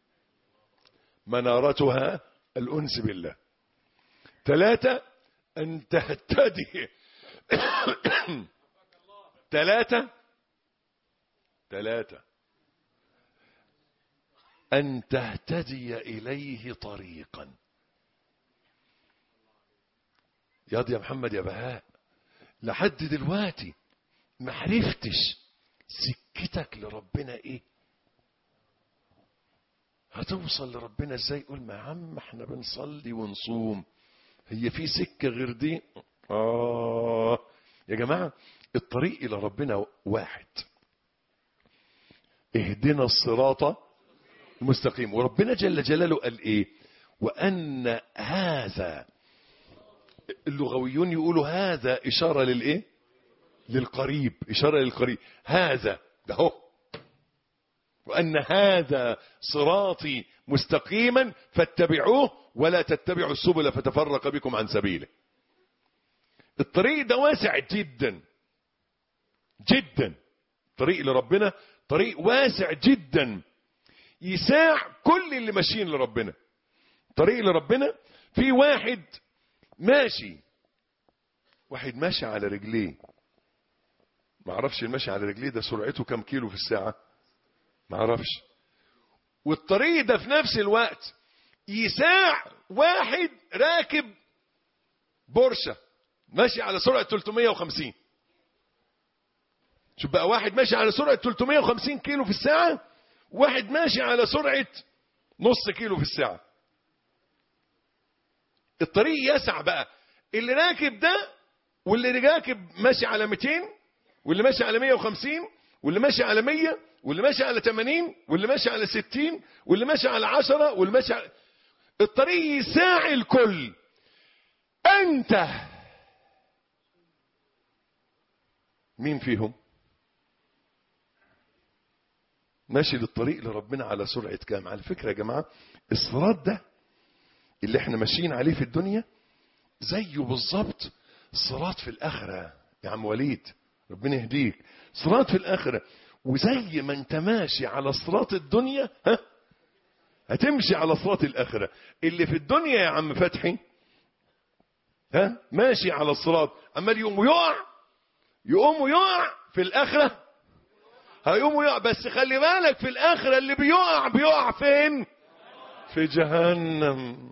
منارتها الأنس بالله. 3 أن تهتدي ثلاثة أن تهتدي إليه طريقا. يا محمد يا بهاء، لحد دلوقتي ما عرفتش سكتك لربنا ايه؟ هتوصل لربنا ازاي؟ قول ما يا عم احنا بنصلي ونصوم، هي في سكة غير دي؟ يا جماعة الطريق الى ربنا واحد، اهدنا الصراط المستقيم. وربنا جل جلاله قال ايه؟ وان هذا، اللغويون يقولوا هذا اشارة للايه؟ للقريب، اشارة للقريب. هذا ده هو، وأن هذا صراطي مستقيما فاتبعوه ولا تتبعوا السبل فتفرق بكم عن سبيله. الطريق ده واسع جدا جدا، طريق لربنا طريق واسع جدا يساع كل اللي ماشيين لربنا. طريق لربنا في واحد ماشي على رجليه، ما اعرفش المشي على رجليه ده سرعته كم كيلو في الساعة، ما اعرفش. والطريق ده في نفس الوقت يساع واحد راكب بورشة ماشي على سرعة 350. شوف بقى، واحد ماشي على سرعة 350 كيلو في الساعة، واحد ماشي على سرعة نص كيلو في الساعة. الطريق يسع بقى، اللي راكب ده واللي راكب ماشي على 200، واللي ماشي على 150، واللي ماشي على 100، واللي ماشي على 80، واللي ماشي على 60، واللي ماشي على 10، واللي ماشي على... الطريق يساع الكل. انت مين فيهم ماشي للطريق لربنا على سرعة كام؟ على فكرة يا جماعة الصراط ده اللي احنا ماشيين عليه في الدنيا زيه بالظبط صراط في الآخرة يا عم وليد، ربنا يهديك. صراط في الآخرة، وزي ما انت ماشي على صراط الدنيا هتمشي على صراط الآخرة. اللي في الدنيا يا عم فتحي ماشي على الصراط، عمال يقوم ويقع في الآخرة هيقوم ويقع. بس خلي بالك في الآخرة اللي بيقع فين؟ في جهنم.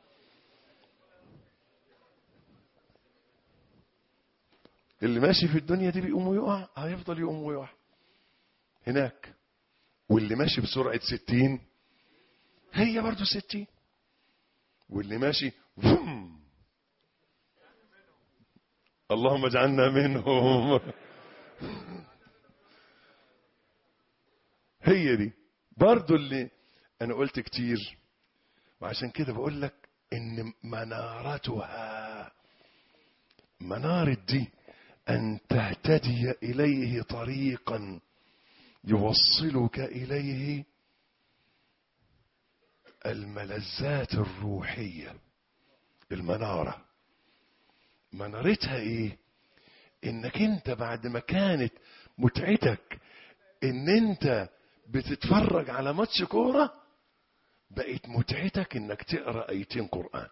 اللي ماشي في الدنيا دي بيقوم ويقع، هيفضل يقوم ويقع هناك. واللي ماشي بسرعة 60 هي برضو 60، واللي ماشي اللهم اجعلنا منهم. هي دي برضو اللي انا قلت كتير، وعشان كده بقول لك ان منارة دي ان تهتدي اليه طريقا يوصلك اليه الملذات الروحية. المنارة منارتها ايه؟ انك انت بعد ما كانت متعتك ان انت بتتفرج على ماتش كورة، بقت متعتك انك تقرأ ايتين قرآن.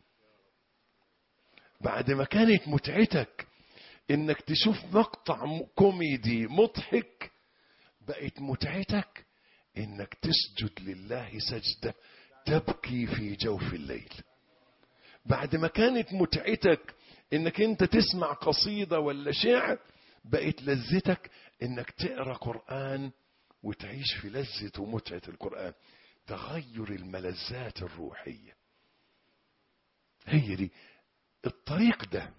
بعد ما كانت متعتك انك تشوف مقطع كوميدي مضحك، بقت متعتك انك تسجد لله سجدة تبكي في جوف الليل. بعد ما كانت متعتك انك انت تسمع قصيدة ولا شعر، بقت لذتك انك تقرأ قرآن وتعيش في لذة ومتعة القرآن. تغير الملذات الروحية هي دي. الطريق ده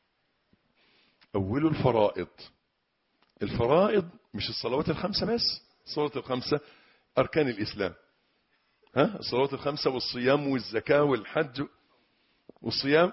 أوله الفرائض مش الصلوات الخمسة بس، الصلوات الخمسة أركان الإسلام، الصلوات الخمسة والصيام والزكاة والحج والصيام،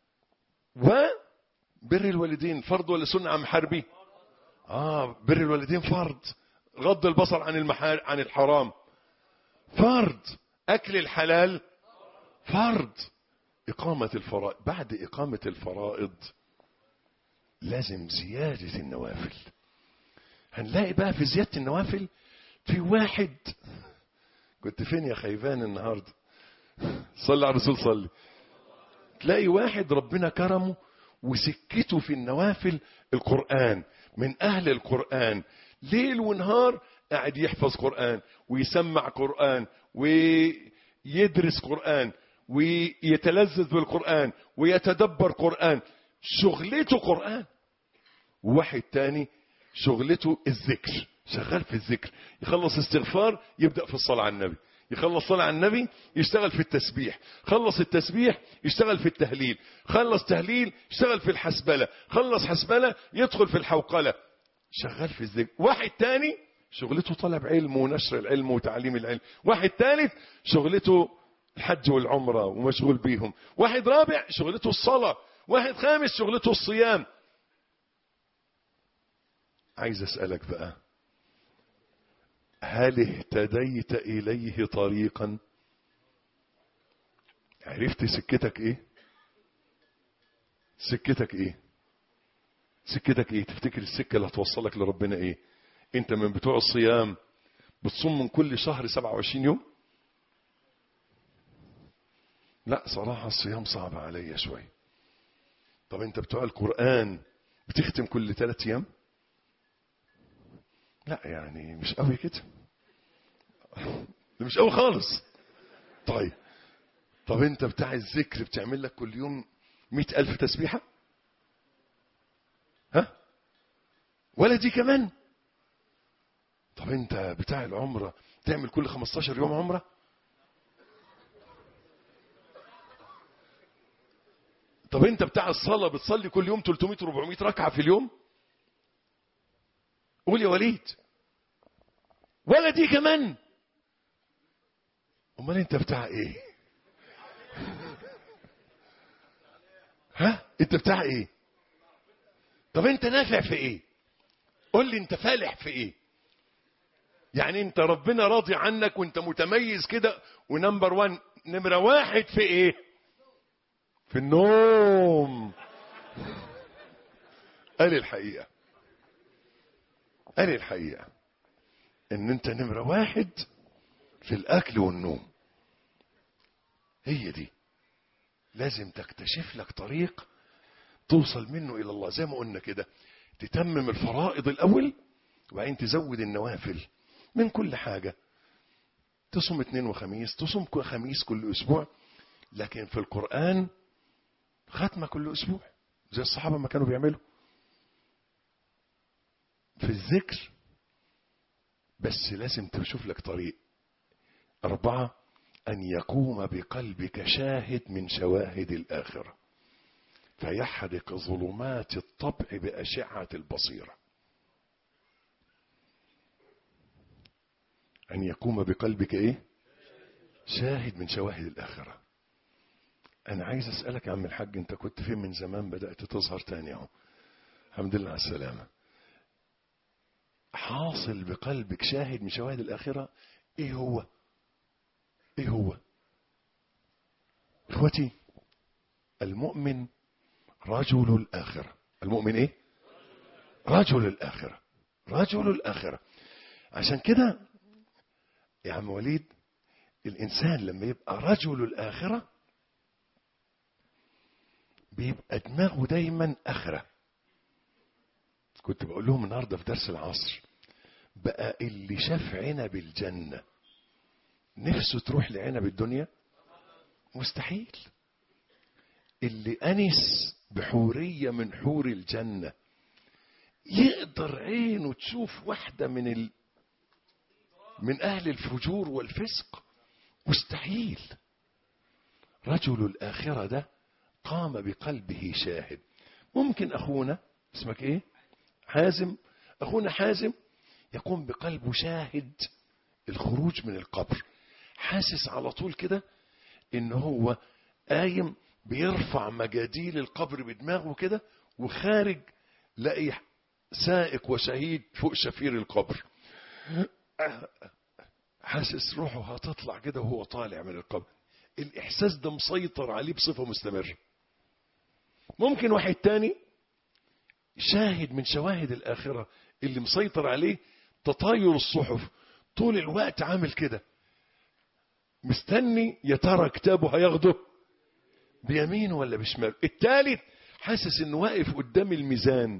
وبر الوالدين. فرض ولا سنة عم حربي؟ بر الوالدين فرض. غض البصر عن الحرام فرض. أكل الحلال فرض. إقامة الفرائض. بعد إقامة الفرائض لازم زيادة النوافل. هنلاقي بقى في زيادة النوافل في واحد، كنت فين يا خيبان النهاردة؟ صلي على الرسول صلي. تلاقي واحد ربنا كرمه وسكته في النوافل القرآن، من أهل القرآن، ليل ونهار قاعد يحفظ قرآن ويسمع قرآن ويدرس قرآن ويتلذذ بالقرآن ويتدبر قرآن، شغلته قرآن. وواحد تاني شغلته الذكر، شغال في الذكر، يخلص استغفار يبدأ في الصلاة على النبي، يخلص صلاة على النبي يشتغل في التسبيح، خلص التسبيح يشتغل في التهليل، خلص تهليل يشتغل في الحسبلة، خلص حسبلة يدخل في الحوقلة، شغال في الذكر. واحد تاني شغلته طلب علم ونشر العلم وتعليم العلم. واحد ثالث شغلته الحج والعمرة ومشغول بيهم. واحد رابع شغلته الصلاة. واحد خامس شغلته الصيام. عايز أسألك بقى، هل اهتديت إليه طريقا؟ عرفت سكتك ايه؟ سكتك ايه؟ سكتك ايه؟ تفتكر السكة اللي هتوصلك لربنا ايه؟ انت من بتوع الصيام بتصوم من كل شهر 27 يوم؟ لا صراحة الصيام صعب عليا شوي. طب انت بتوع القرآن بتختم كل 3 ايام؟ لا يعني مش قوي كده، مش قوي خالص. طب انت بتاع الذكر بتعمل لك كل يوم 100,000 تسبيحة؟ ها؟ ولا دي كمان؟ طب انت بتاع العمرة تعمل كل 15 يوم عمرة؟ طب انت بتاع الصلاة بتصلي كل يوم 300 400 ركعة في اليوم؟ قول يا وليد. ولا دي كمان؟ امال انت بتاع ايه؟ ها؟ انت بتاع ايه؟ طب انت نافع في ايه؟ قول لي انت فالح في ايه؟ يعني انت ربنا راضي عنك وانت متميز كده ونمبر 1 نمرة 1 في ايه؟ في النوم. قال الحقيقة ان انت نمرة 1 في الاكل والنوم. هي دي لازم تكتشف لك طريق توصل منه الى الله، زي ما قلنا كده، تتمم الفرائض الاول وبعدين تزود النوافل من كل حاجة. تصوم 2 وخميس، تصوم خميس كل اسبوع، لكن في القرآن ختمة كل اسبوع زي الصحابة ما كانوا بيعملوا. في الذكر بس لازم تشوف لك طريق. 4 أن يقوم بقلبك شاهد من شواهد الآخرة فيحرق ظلمات الطبع بأشعة البصيرة. أن يقوم بقلبك إيه؟ شاهد من شواهد الآخرة. أنا عايز أسألك يا عم الحاج، أنت كنت فين من زمان؟ بدأت تظهر تاني أهو، الحمد لله على السلامة. حاصل بقلبك شاهد من شواهد الآخرة. إيه هو؟ إخوتي، المؤمن رجل الآخرة. المؤمن إيه؟ رجل الآخرة. عشان كده يا عم وليد، الإنسان لما يبقى رجل الآخرة بيبقى دماغه دايما آخرة. كنت بقول لهم النهاردة في درس العصر، بقى اللي شاف عنب الجنة نفسه تروح لعنب الدنيا؟ مستحيل. اللي أنس بحورية من حور الجنة يقدر عينه تشوف واحدة من أهل الفجور والفسق؟ مستحيل. رجل الآخرة ده قام بقلبه شاهد. ممكن أخونا اسمك إيه؟ حازم. أخونا حازم يقوم بقلبه شاهد الخروج من القبر، حاسس على طول كده إن هو قايم بيرفع مجاديل القبر بدماغه كده، وخارج لاقي سائق وشهيد فوق شفير القبر، حاسس روحه هتطلع كده وهو طالع من القبر. الإحساس ده مسيطر عليه بصفة مستمرة. ممكن واحد تاني شاهد من شواهد الآخرة اللي مسيطر عليه تطاير الصحف، طول الوقت عامل كده مستني يا ترى كتابه هياخده بيمينه ولا بشماله. الثالث حاسس انه واقف قدام الميزان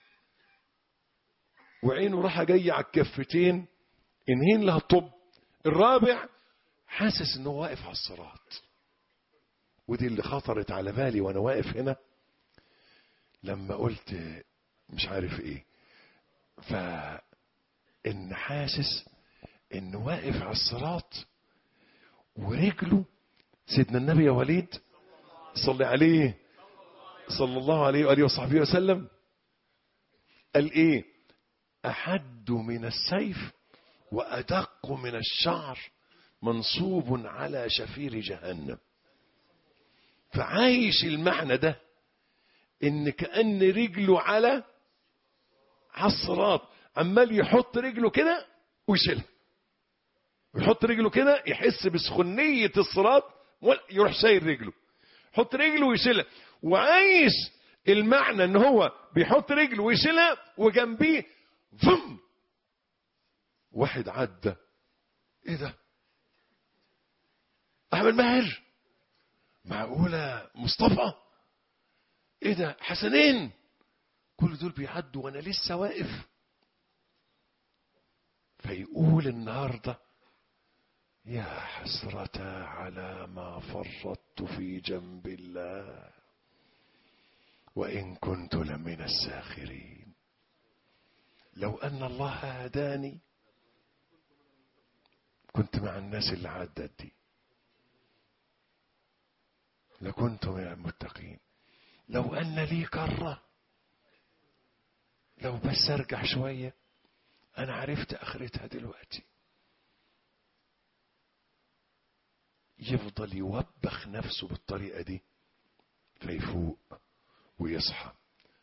وعينه راح جايه على الكفتين انهين لها طب. الرابع حاسس انه واقف على الصراط. ودي اللي خطرت على بالي وانا واقف هنا لما قلت مش عارف ايه، فان حاسس انه واقف على الصراط ورجله سيدنا النبي يا وليد صلي عليه صلى الله عليه وآله وصحبه وسلم قال ايه؟ احد من السيف وادق من الشعر منصوب على شفير جهنم. فعايش المعنى ده ان كأن رجله على الصراط، عمال يحط رجله كده ويشيلها، ويحط رجله كده يحس بسخونية الصراط يروح شايل رجله، يحط رجله ويشيلها، وعايش المعنى ان هو بيحط رجله ويشيلها وجنبيه فم واحد عدى. ايه ده؟ احمد ماهر؟ معقولة مصطفى؟ ايه ده؟ حسنين؟ كل دول بيعدوا وانا لسه واقف. فيقول النهارده يا حسرة على ما فرطت في جنب الله وإن كنت لمن الساخرين. لو أن الله هداني كنت مع الناس اللي عدت دي، لكنت من المتقين. لو أن لي كرة، لو بس أرجع شوية، أنا عرفت آخرتها دلوقتي. يفضل يوبخ نفسه بالطريقة دي فيفوق ويصحى.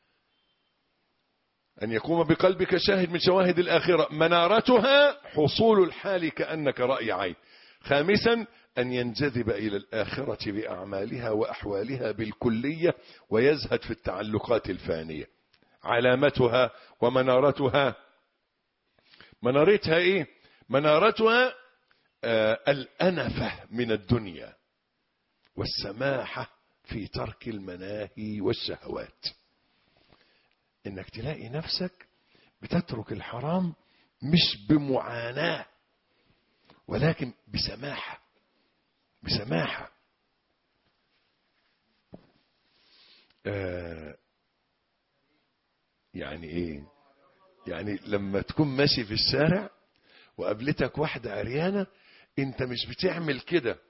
أن يقوم بقلبك شاهد من شواهد الآخرة منارتها حصول الحال كأنك رأي عين. خامسا أن ينجذب إلى الآخرة بأعمالها وأحوالها بالكلية ويزهد في التعلقات الفانية. علامتها ومنارتها، منارتها إيه؟ منارتها الأنفة من الدنيا والسماحة في ترك المناهي والشهوات. انك تلاقي نفسك بتترك الحرام مش بمعاناة ولكن بسماحة، بسماحة. يعني ايه؟ يعني لما تكون ماشي في الشارع وقابلتك واحدة عريانة، انت مش بتعمل كده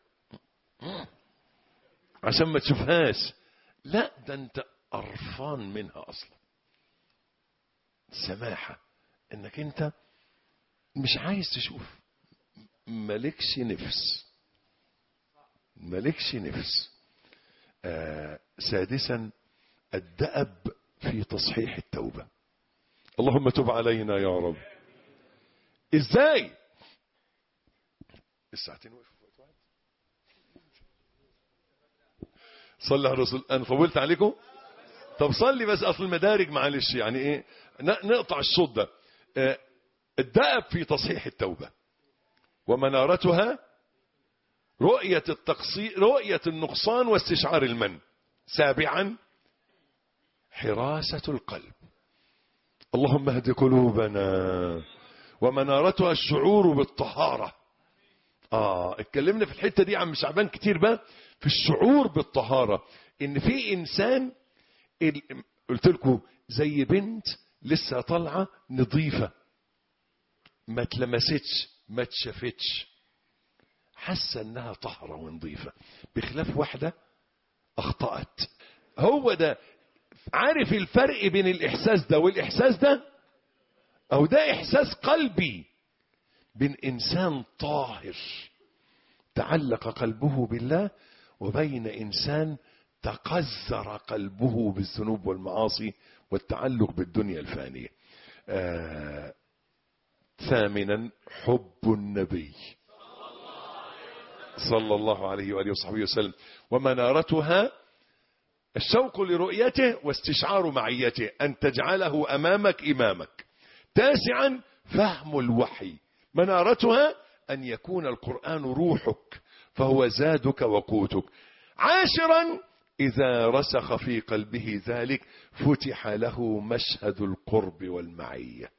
عشان ما تشوفهاش، لا ده انت قرفان منها اصلا. سماحة انك انت مش عايز تشوف، مالكش نفس، مالكش نفس. سادسا الدأب في تصحيح التوبة. اللهم تب علينا يا رب. ازاي؟ الساعتين وقفوا. صلى على الرسول. انا طولت عليكم؟ طب صلي بس، اصل المدارج معلش يعني ايه، نقطع الصوت ده. الدأب في تصحيح التوبة ومنارتها رؤية التقصير، رؤية النقصان واستشعار المن. سابعا حراسة القلب. اللهم اهد قلوبنا. ومنارتها الشعور بالطهارة. اتكلمنا في الحتة دي عن شعبان كتير بقى، في الشعور بالطهارة. ان في انسان قلت لكم زي بنت لسه طالعة نظيفة، ما اتلمستش ما اتشافتش، حاسة انها طهرة ونظيفة، بخلاف واحدة اخطأت. هو ده، عارف الفرق بين الاحساس ده والاحساس ده؟ او ده احساس قلبي بين انسان طاهر تعلق قلبه بالله، وبين انسان تقذر قلبه بالذنوب والمعاصي والتعلق بالدنيا الفانية. ثامنا حب النبي صلى الله عليه وآله وصحبه وسلم ومنارتها الشوق لرؤيته واستشعار معيته، أن تجعله أمامك إمامك. تاسعا فهم الوحي. منارتها أن يكون القرآن روحك فهو زادك وقوتك. عاشرا إذا رسخ في قلبه ذلك فتح له مشهد القرب والمعية.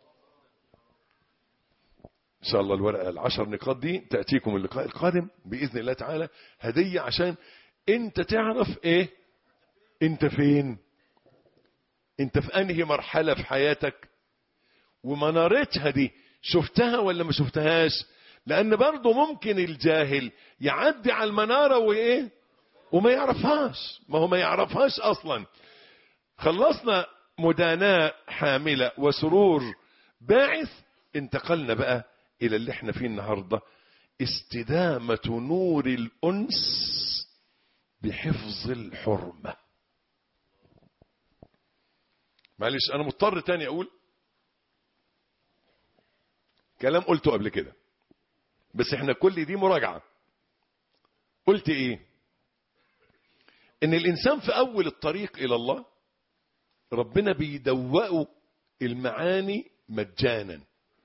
إن شاء الله الورقة 10 نقاط دي تأتيكم اللقاء القادم بإذن الله تعالى هدية عشان أنت تعرف إيه أنت فين، أنت في أنهي مرحلة في حياتك، ومنارتها دي شفتها ولا ما شفتهاش. لأن برضو ممكن الجاهل يعدي على المنارة وإيه وما يعرفهاش، ما هو ما يعرفهاش أصلا. خلصنا مداناة حاملة وسرور باعث، انتقلنا بقى إلى اللي احنا فيه النهاردة، استدامة نور الأنس بحفظ الحرمة. معلش أنا مضطر تاني أقول كلام قلته قبل كده، بس احنا كل دي مراجعة. قلت ايه؟ ان الانسان في اول الطريق الى الله ربنا بيدوقه المعاني مجانا.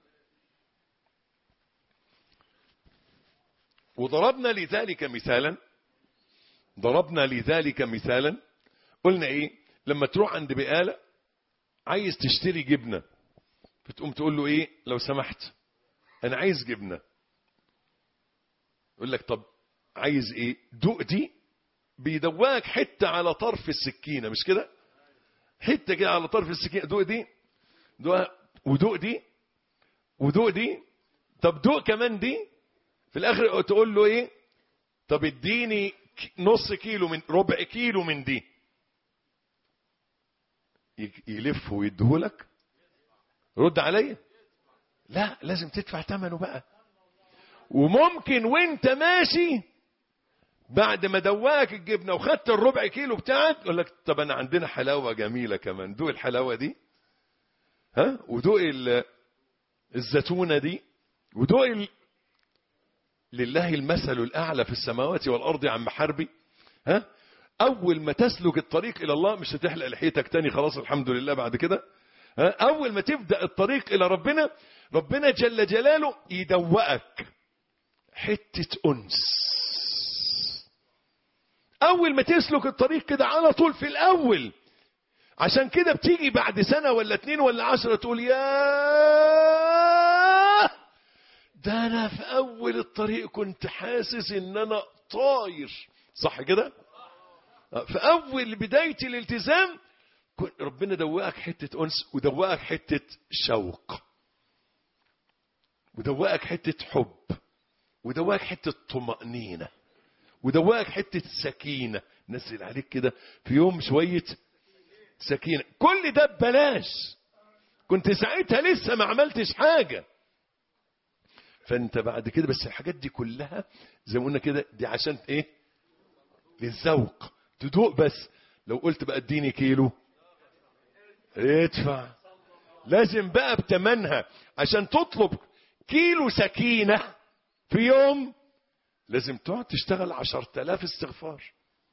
وضربنا لذلك مثالا قلنا ايه؟ لما تروح عند بقالة عايز تشتري جبنة، فتقوم تقول له ايه؟ لو سمحت انا عايز جبنة. يقول لك طب عايز ايه؟ دوق دي. بيدواك حتة على طرف السكينة، مش كده؟ حتة كده على طرف السكينة، دوق دي ودوق دي ودوق دي، طب دوق كمان دي. في الاخر تقول له ايه؟ طب اديني نص كيلو من ربع كيلو من دي. يلف ويديهولك؟ رد عليا، لا لازم تدفع ثمنه بقى. وممكن وانت ماشي بعد ما دواك الجبنه وخدت الربع كيلو بتاعك يقول لك طب انا عندنا حلاوه جميله كمان، دوق الحلاوه دي، ها، ودوق الزيتونه دي، ودوق لله المثل الاعلى في السماوات والارض عن محاربي. ها، اول ما تسلك الطريق الى الله مش هتحلق لحيتك تاني خلاص الحمد لله بعد كده. ها، اول ما تبدا الطريق الى ربنا جل جلاله يدوقك حته انس. اول ما تسلك الطريق كده على طول في الاول، عشان كده بتيجي بعد سنة ولا 2 ولا 10 تقول يا ده انا في اول الطريق كنت حاسس ان انا طاير، صح كده؟ في اول بداية الالتزام ربنا دوقك حتة انس، ودوقك حتة شوق، ودوقك حتة حب، ودوقك حتة طمأنينة، ودوقك حتة سكينة. نزل عليك كده في يوم شوية سكينة. كل ده ببلاش، كنت ساعتها لسه ما عملتش حاجة. فانت بعد كده بس الحاجات دي كلها زي ما قلنا كده دي عشان ايه؟ للذوق، تدوق. بس لو قلت بقى اديني كيلو ادفع، لازم بقى بتمنها. عشان تطلب كيلو سكينة في يوم لازم تقعد تشتغل 10,000 استغفار.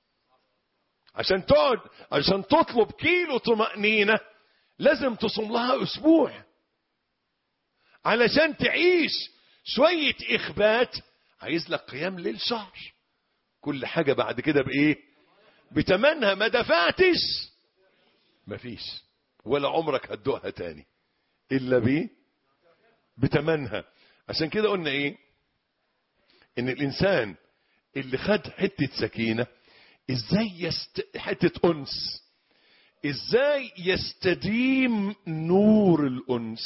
عشان تطلب كيلو طمأنينة لازم تصوم لها أسبوع. علشان تعيش شوية إخبات عايز لك قيام ليل شهر. كل حاجة بعد كده بإيه؟ بتمنها. ما دفعتش مفيش، ولا عمرك هتدوقها تاني إلا بتمنها. عشان كده قلنا إيه؟ إن الإنسان اللي خد حتة سكينة ازاي حتة انس، ازاي يستديم نور الانس.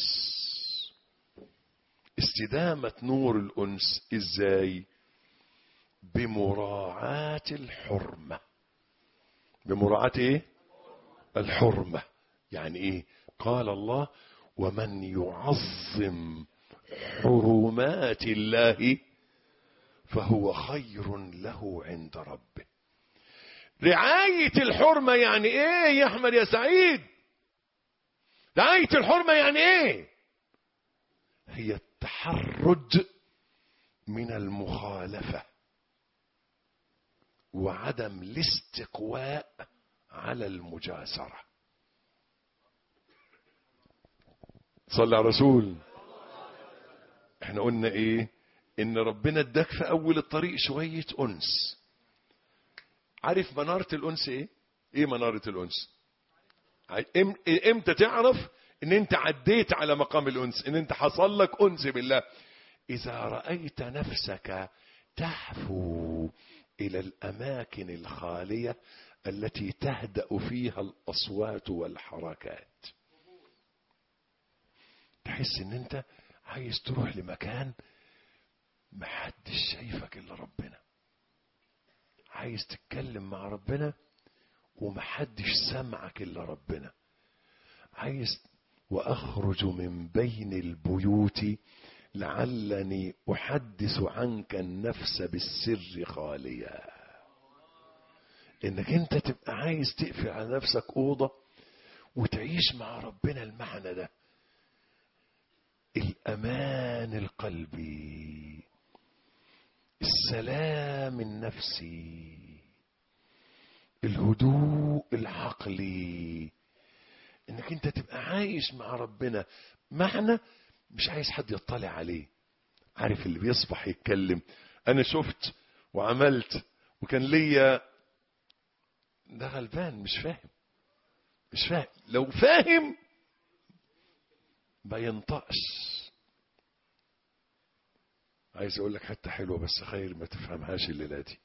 استدامة نور الانس ازاي؟ بمراعاة الحرمة. بمراعاة ايه؟ الحرمة. يعني ايه؟ قال الله ومن يعظم حرمات الله فهو خير له عند ربه. رعاية الحرمة يعني ايه يا احمد يا سعيد؟ رعاية الحرمة يعني ايه؟ هي التحرج من المخالفة وعدم الاستقواء على المجاسرة. صلى على رسول. احنا قلنا ايه؟ ان ربنا اداك في اول الطريق شوية انس، عارف منارة الأنس ايه؟ ايه منارة الأنس؟ امتى تعرف ان انت عديت على مقام الأنس، ان انت حصل لك أنس بالله؟ إذا رأيت نفسك تحفو إلى الأماكن الخالية التي تهدأ فيها الأصوات والحركات. تحس ان انت عايز تروح لمكان محدش شايفك إلا ربنا، عايز تتكلم مع ربنا ومحدش سمعك إلا ربنا، عايز وأخرج من بين البيوت لعلني أحدث عنك النفس بالسر خاليا. إنك أنت تبقى عايز تقفل على نفسك أوضة وتعيش مع ربنا المعنى ده، الأمان القلبي، السلام النفسي، الهدوء العقلي، انك انت تبقى عايش مع ربنا معنى مش عايز حد يطلع عليه. عارف اللي بيصبح يتكلم انا شفت وعملت وكان ليا، ده غلبان مش فاهم. لو فاهم ما ينطقش. عايز اقول لك حتة حلوة بس خير ما تفهمهاش الليلة دي.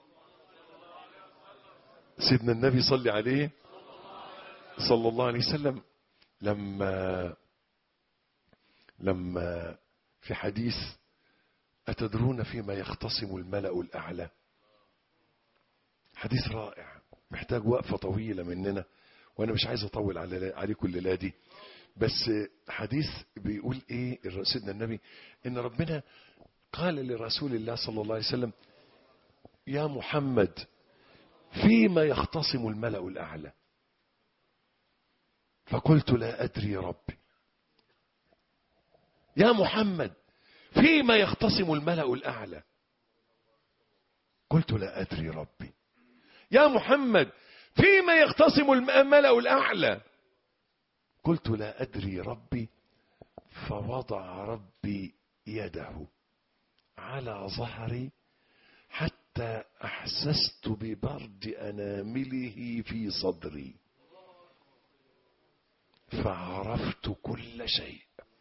سيدنا النبي صلى عليه صلى الله عليه وسلم لما في حديث أتدرون فيما يختصم الملأ الأعلى، حديث رائع محتاج وقفة طويلة مننا، وأنا مش عايز أطول عليكم الليلة دي، بس حديث بيقول إيه سيدنا النبي؟ إن ربنا قال لرسول الله صلى الله عليه وسلم يا محمد فيما يختصم الملأ الأعلى، فقلت لا أدري ربي. يا محمد فيما يختصم الملأ الأعلى، قلت لا أدري ربي. يا محمد فيما يختصم الملأ الأعلى، قلت لا أدري ربي. فوضع ربي يده على ظهري حتى أحسست ببرد أنامله في صدري فعرفت كل شيء.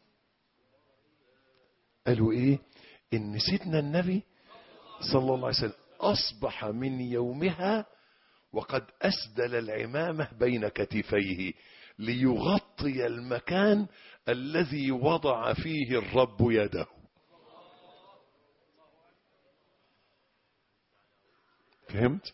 قالوا إيه؟ إن سيدنا النبي صلى الله عليه وسلم أصبح من يومها وقد أسدل العمامة بين كتفيه ليغطي المكان الذي وضع فيه الرب يده. فهمت؟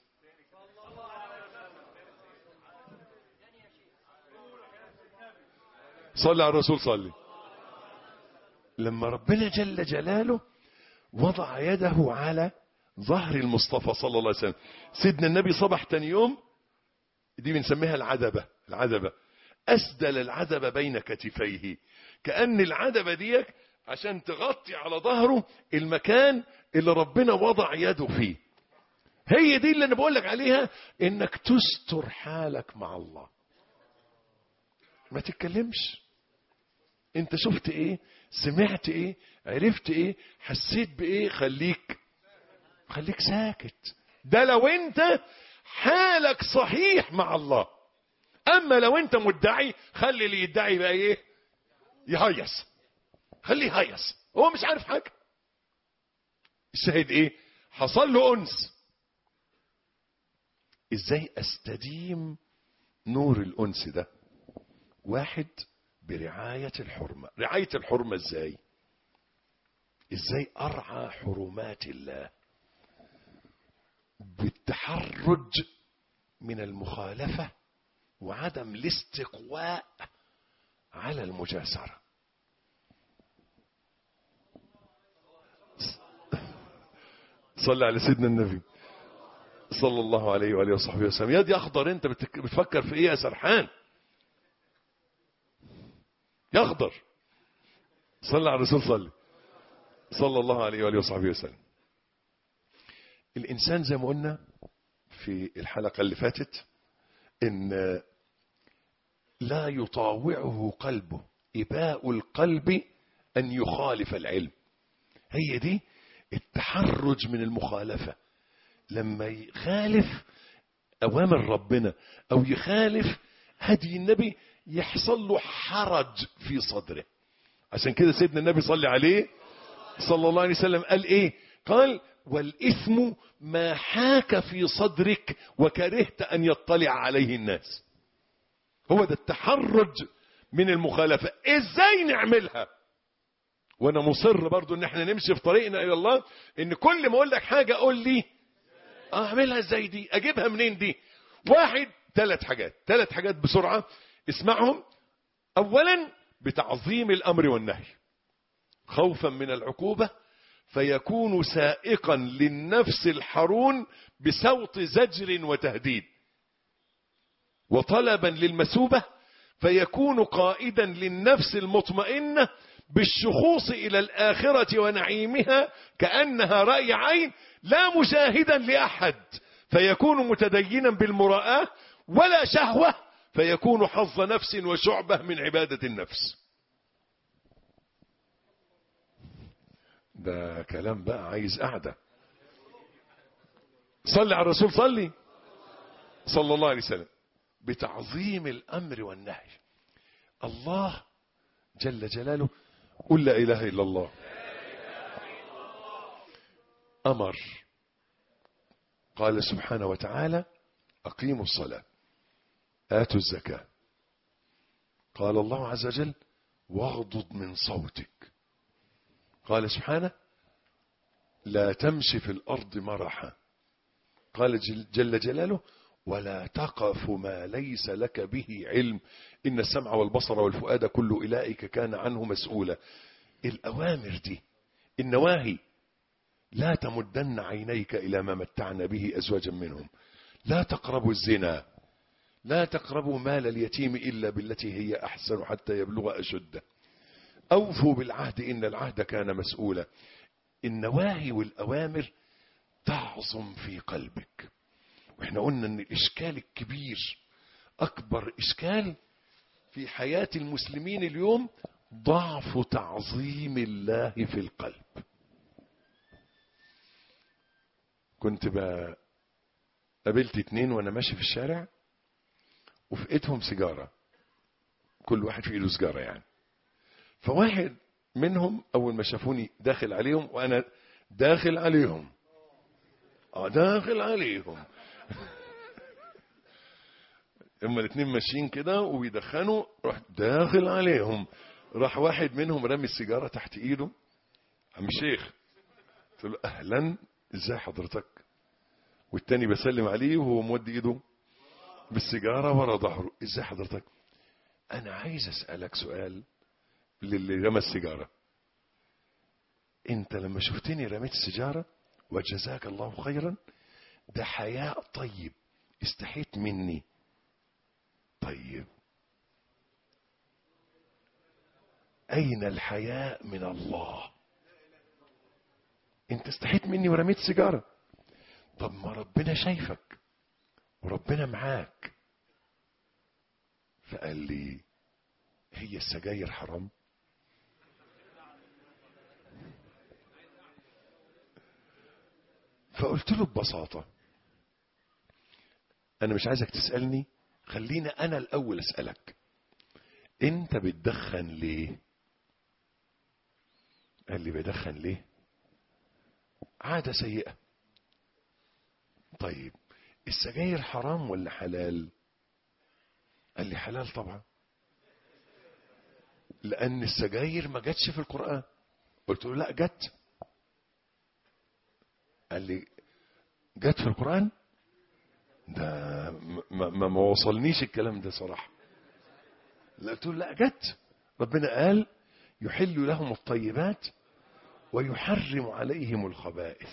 صلى على الرسول صلي. لما ربنا جل جلاله وضع يده على ظهر المصطفى صلى الله عليه وسلم، سيدنا النبي صبح تاني يوم، دي بنسميها العدبة، أسدل العدبة بين كتفيه، كأن العدبة دي عشان تغطي على ظهره المكان اللي ربنا وضع يده فيه. هي دي اللي أنا بقولك عليها، إنك تستر حالك مع الله، ما تتكلمش. انت شفت ايه، سمعت ايه، عرفت ايه، حسيت بايه، خليك ساكت. ده لو انت حالك صحيح مع الله. اما لو انت مدعي، خلي اللي يدعي بقى ايه، يهيص، خليه يهيص، هو مش عارف حاجه. الشاهد ايه؟ حصل له انس. ازاي استديم نور الانس ده؟ واحد، برعاية الحرمة. رعاية الحرمة ازاي ارعى حرمات الله؟ بالتحرج من المخالفة وعدم الاستقواء على المجاسرة. صلى على سيدنا النبي صلى الله عليه وآله وصحبه وسلم. يا دي اخضر، انت بتفكر في ايه يا سرحان؟ يخضر. صلى على الرسول صلى الله عليه وآله وصحبه وسلم. الإنسان زي ما قلنا في الحلقة اللي فاتت إن لا يطاوعه قلبه، إباء القلب أن يخالف العلم. هي دي التحرج من المخالفة. لما يخالف أوامر ربنا أو يخالف هدي النبي يحصل له حرج في صدره. عشان كده سيدنا النبي صلى عليه صلى الله عليه وسلم قال إيه؟ قال والإثم ما حاك في صدرك وكرهت أن يطلع عليه الناس. هو ده التحرج من المخالفة. إزاي نعملها؟ وأنا مصر برضو إن احنا نمشي في طريقنا إلى الله، إن كل ما أقول لك حاجة قول لي أعملها إزاي دي، أجيبها منين دي. واحد، ثلاث حاجات بسرعة اسمعهم. أولا بتعظيم الأمر والنهي خوفا من العقوبة، فيكون سائقا للنفس الحرون بصوت زجر وتهديد، وطلبا للمثوبة، فيكون قائدا للنفس المطمئنة بالشخوص إلى الآخرة ونعيمها كأنها رأي عين لا مشاهدا لأحد، فيكون متدينا بالمراءة ولا شهوة، فيكون حظ نفس وشعبة من عبادة النفس. ده كلام بقى عايز قعدة. صلي على الرسول، صلى الله عليه وسلم. بتعظيم الأمر والنهي. الله جل جلاله، قل لا إله إلا الله، أمر، قال سبحانه وتعالى أقيموا الصلاة آتوا الزكاة. قال الله عز وجل واغضض من صوتك. قال سبحانه لا تمشي في الأرض مرحا. قال جل جلاله ولا تقف ما ليس لك به علم إن السمع والبصر والفؤاد كل أولئك كان عنه مسؤولا. الأوامر دي، النواهي، لا تمدن عينيك إلى ما متعنا به أزواجا منهم، لا تقربوا الزنا، لا تقربوا مال اليتيم إلا بالتي هي أحسن حتى يبلغ أشده، أوفوا بالعهد إن العهد كان مسؤولا. النواهي والأوامر تعظم في قلبك. واحنا قلنا ان الإشكال الكبير، أكبر إشكال في حياة المسلمين اليوم ضعف تعظيم الله في القلب. كنت قابلت 2 وانا ماشي في الشارع وفي ايدهم سيجارة، كل واحد في ايده سيجارة يعني. فواحد منهم اول ما شافوني داخل عليهم وانا داخل عليهم اما الاثنين ماشيين كده وبيدخنوا، رحت داخل عليهم، راح واحد منهم رمي السيجارة تحت ايده. عم الشيخ، قلت له اهلا، ازاي حضرتك؟ والتاني بسلم عليه وهو مودي ايده بالسيجارة ورا ظهره. ازاي حضرتك؟ انا عايز اسألك سؤال للي رمى السيجارة. انت لما شفتني رميت السيجارة وجزاك الله خيرا، ده حياء طيب، استحيت مني. طيب اين الحياء من الله؟ انت استحيت مني ورميت سيجارة. طب ما ربنا شايفك وربنا معاك. فقال لي هي السجاير حرام؟ فقلت له ببساطة انا مش عايزك تسألني، خلينا انا الاول اسألك، انت بتدخن ليه؟ قال لي بدخن ليه؟ عادة سيئة. طيب السجاير حرام ولا حلال؟ قال لي حلال طبعا، لان السجاير ما جاتش في القرآن. قلت له لا جت. قال لي جت في القرآن؟ ده ما وصلنيش الكلام ده صراحة. قلت له لا جت، ربنا قال يحل لهم الطيبات ويحرم عليهم الخبائث.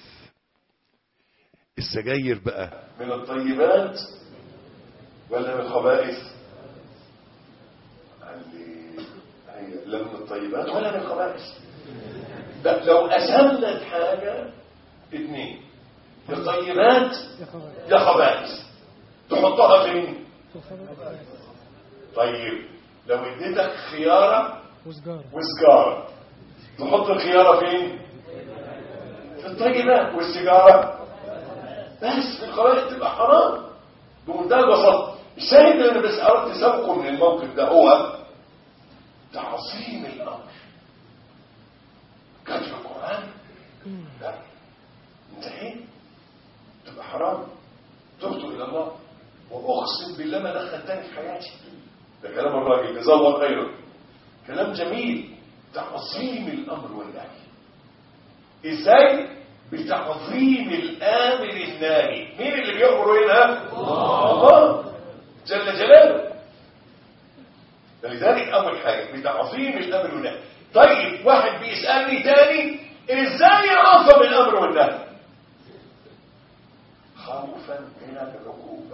السجاير بقى من الطيبات ولا من الخبائث؟ قال لي هي لا من الطيبات ولا من الخبائث. لو قسمنا الحاجة 2، يا طيبات يا خبائث، تحطها فين؟ طيب لو اديتك خيارة وسجارة، تحط الخيارة فين؟ في الطيبات، والسيجارة بس في الخبائث تبقى حرام. بمنتهى البساطه. الشاهد اللي انا بس اردت اسوقه من الموقف ده هو تعظيم الامر. كان في القران لا انتهي تبقى حرام، تبت الى الله واقسم بالله ما دخل تاني في حياتي. ده كلام الراجل جزاه الله خيرا، كلام جميل. تعظيم الامر والنهي ازاي؟ بتعظيم الامر الناهي. مين اللي بيأمر هنا؟ الله جل جلاله. فلذلك اول حاجه بتعظيم الامر والنهي. طيب واحد بيسالني تاني ازاي يعظم الامر والنهي؟ خوفا من العقوبه.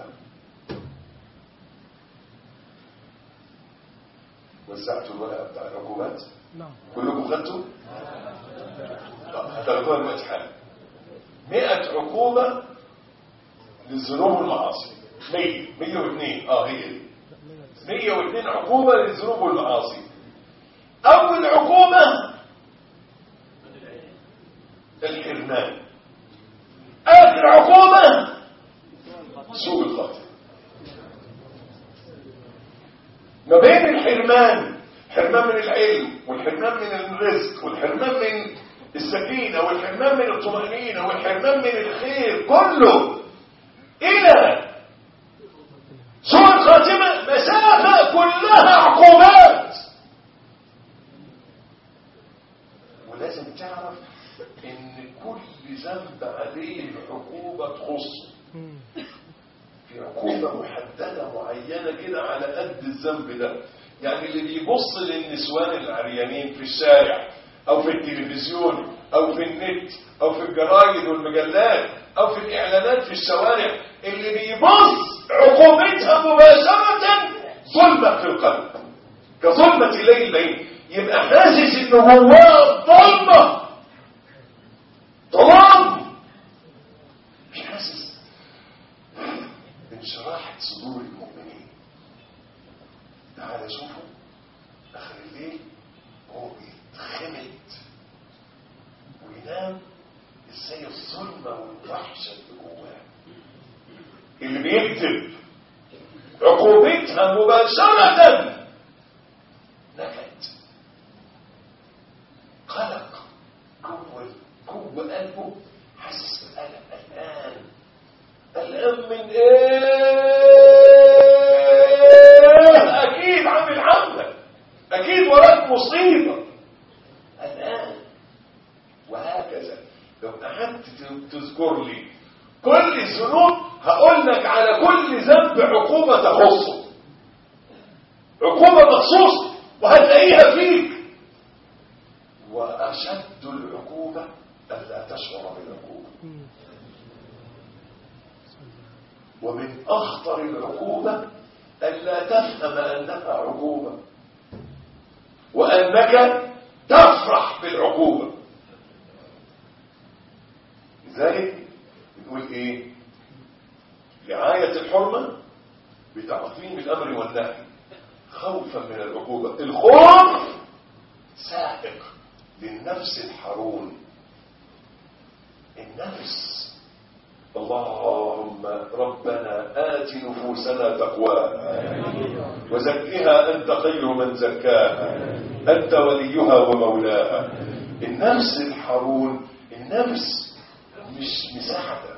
وزعتوا الورقه بتاع العقوبات؟ نعم. كلكم خدتوا؟ هتاخدوها دلوقتي حالا. 100 عقوبه للذنوب والمعاصي. 102 هي دي 102 عقوبه للذنوب والمعاصي. اول عقوبه الحرمان. اخر عقوبه سوء الخاتمه. ما بين الحرمان، حرمان من العلم والحرمان من الرزق والحرمان من السكينه والحرمان من الطمأنينه والحرمان من الخير كله، الى سوء الخاتمه مسافه كلها عقوبات. ولازم تعرف ان كل ذنب عليه عقوبه تخصه. في عقوبه محدده معينه كده على قد الذنب ده. يعني اللي بيبص للنسوان العريانين في الشارع او في التلفزيون او في النت او في الجرايد والمجلات او في الاعلانات في الشوارع، اللي بيبص عقوبتها مباشره ظلمه في القلب كظلمه الليل البعيد. يبقى حاسس انه جواه ظلمه، ظلام، مش حاسس بانشراح صدور المؤمنين. تعالى شوفوا اخر الليل وهو بيتخمد وينام ازاي الظلمه والوحشه اللي جواه. اللي بيكتب عقوبتها مباشره نكد، قلق جوه قلبه، حاسس بالقلق، قلقان من اكيد عامل عمله، اكيد وراك مصيبه، قلقان. وهكذا لو قعدت تذكر لي كل الذنوب هقول لك على كل ذنب عقوبه تخصه، عقوبه مخصوصه، وهتلاقيها فيك. واشد العقوبه الا تشعر بالعقوبه، ومن اخطر العقوبه الا تفهم انها عقوبه وانك تفرح بالعقوبه. لذلك نقول ايه؟ رعايه الحرمه بتعظيم الامر والنهي خوفا من العقوبه. الخوف سائق للنفس الحرون. النفس، اللهم ربنا آت نفوسنا تقواها وزكها أنت خير من زكاها أنت وليها ومولاها. النفس الحرون، النفس مش مساعدة.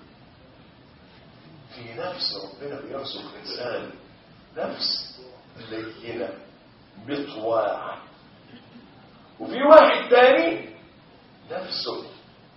في نفس ربنا بيرزق الإنسان نفس لينة مطواعة، وفي واحد تاني نفسه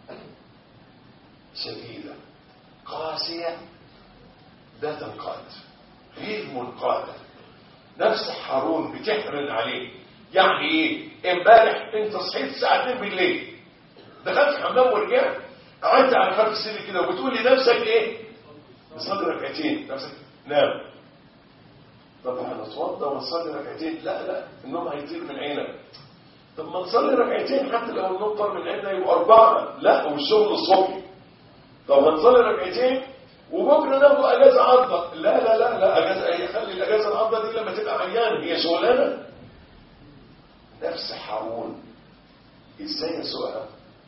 شديدة قاسية لا تنقاد، غير منقادة. نفس حارون بتحرن عليه. يعني ايه؟ امبارح انت صحيت الساعة 2 بالليل، دخلت الحمام ورجعت، قعدت على خلف السرير كده وبتقول لنفسك ايه؟ نصلي ركعتين. نفسك نام. طب هنتوضى ونصلي ركعتين؟ لا النوم هيطير من عينك. طب ما نصلي ركعتين حتى لو النوم طار من عيننا يبقوا 4. لا، والشغل الصبح. طب هنصلي ركعتين وبكره ناخد اجازه عضه. لا اجازه، خلي الاجازه العضه دي لما تبقى عيان، هي شغلانه. نفس حارون ازاي يسوقها؟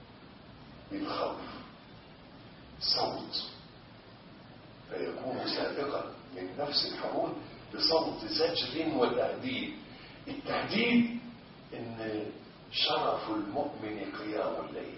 بالخوف، صوت فيكون سابقا سابقة من نفس الحرون بصوت زجر وتهديد. التهديد ان شرف المؤمن قيام الليل.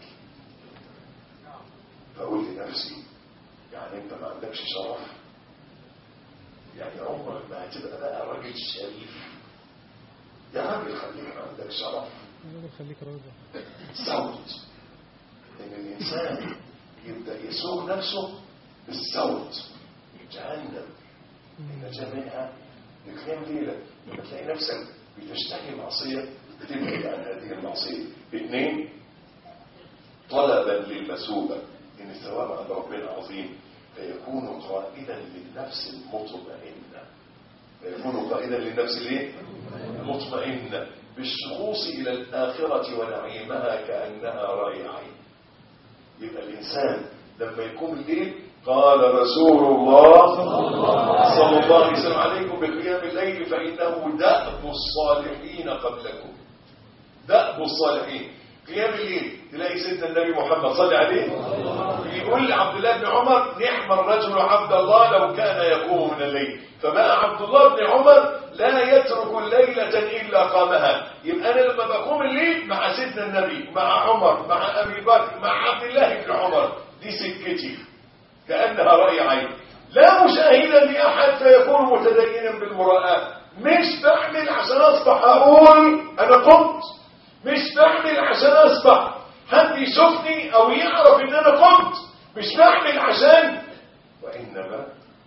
فقول لنفسي يعني انت ما عندكش شرف؟ يعني عمرك ما هتبقى بقى راجل شريف. يا راجل خليك ما عندك شرف. خليك راجل. صوت ان الانسان يبدا يسوق نفسه بالصوت. جهنم النجاة منها بكام ليله لما تلاقي نفسك بتشتهي معصيه بتبعد عن هذه المعصيه. 2 طلبا للمثوبه ان الثواب عند ربنا عظيم فيكون قائدا للنفس المطمئنه. فيكون قائدا للنفس الايه؟ المطمئنه بالشخوص الى الاخره ونعيمها كانها راي عين. يبقى الانسان لما يقوم الليل قال رسول الله صلى الله عليه وسلم عليكم بقيام الليل فانه دأب الصالحين قبلكم. دأب الصالحين قيام الليل. تلاقي سيدنا النبي محمد صلى عليه يقول لعبد الله بن عمر نعم الرجل عبد الله لو كان يقوم من الليل. فبقى عبد الله بن عمر لا يترك الليلة إلا قامها. يبقى أنا لما بقوم الليل مع سيدنا النبي مع عمر مع أبي بكر مع عبد الله بن عمر دي سكتي كأنها رأي عين. لا مشاهدا لأحد فيكون متدينا بالمراءة. مش بعمل عشان أصبح أقول أنا قمت. مش بعمل عشان أصبح حد يشوفني أو يعرف إن أنا قمت. مش بعمل عشان وإنما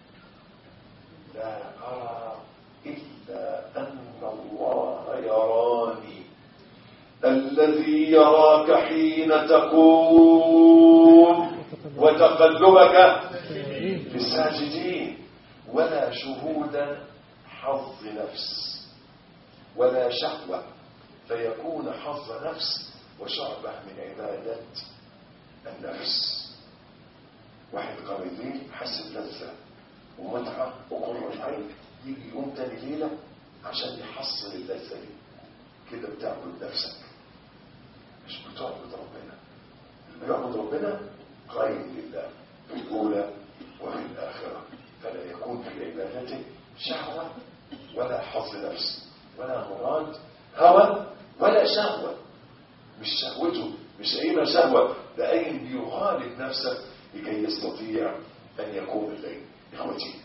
لا أرى إلا أن الله يراني الذي يراك حين تقوم وتقلبك في الساجدين. ولا شهود حظ نفس ولا شهوة فيكون حظ نفس وشعبة من عبادة النفس. واحد قام الليل حس بلذة ومتعة وقرة عين يجي يقوم تاني ليلة عشان يحصل اللذة دي. كده بتعبد نفسك مش بتعبد ربنا. اللي بيعبد ربنا قائم لله في الأولى وفي الآخرة. فلا يكون في عبادته شهوة ولا حظ نفس ولا مراد هوى ولا شهوة. مش شهوته مش قايمة شهوة ده قايم بيغالب نفسه لكي يستطيع أن يقوم الليل. إخوتي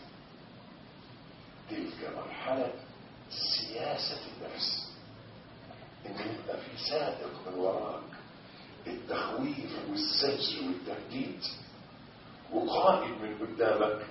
تلك مرحلة سياسة النفس. إن يبقى في سابق من وراك التخويف والزجر والتهديد وقائد من قدامك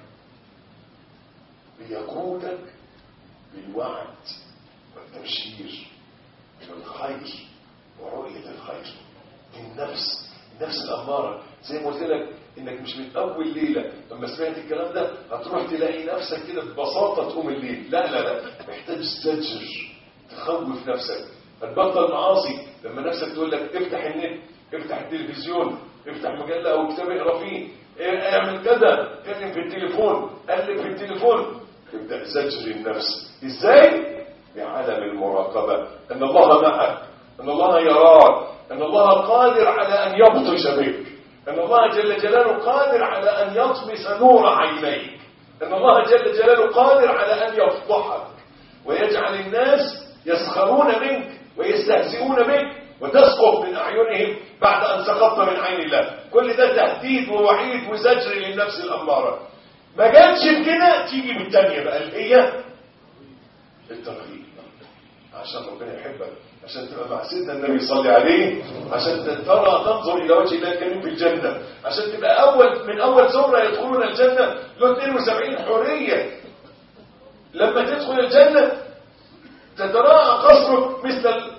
بيقودك بالوعد والتبشير بالخير ورؤية الخير. النفس الأمارة زي ما قلت لك انك مش من اول ليلة لما سمعت الكلام ده هتروح تلاقي نفسك كده ببساطة تقوم الليل. لا محتاج زجر تخوف نفسك. هتبطل معاصي لما نفسك تقول لك افتح النت افتح التلفزيون افتح مجلة او كتاب اقرا فيه اعمل كذا كلم في التليفون قلب في التليفون. تبدأ زجر النفس. ازاي؟ بعالم المراقبة ان الله معك ان الله يراك ان الله قادر على ان يبطش بك ان الله جل جلاله قادر على ان يطمس نور عينيك ان الله جل جلاله قادر على ان يفضحك ويجعل الناس يسخرون منك ويستهزئون بك وتسقط من اعينهم بعد ان سقطت من عين الله. كل ده تهديد ووعيد وزجر للنفس الاماره. ما جاتش بكده تيجي بالتانيه بقى اللي هي الترغيب عشان ربنا يحبك عشان تبقى مع سيدنا النبي صلى عليه عشان ترى تنظر الى وجه الله الكريم في الجنه عشان تبقى من اول زمره يدخلون الجنه له 72 حوريه. لما تدخل الجنه تتراءى قصرك مثل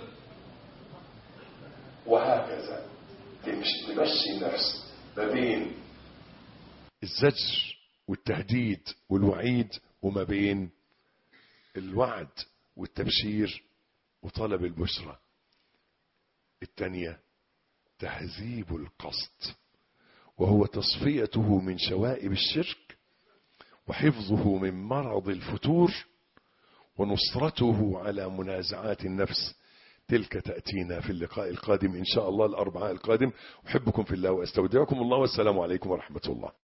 وهكذا تمشي النفس ما بين الزجر والتهديد والوعيد وما بين الوعد والتبشير وطلب البشرى. الثانية تهذيب القصد وهو تصفيته من شوائب الشرك وحفظه من مرض الفتور ونصرته على منازعات النفس. تلك تأتينا في اللقاء القادم إن شاء الله الأربعاء القادم. أحبكم في الله وأستودعكم الله والسلام عليكم ورحمة الله.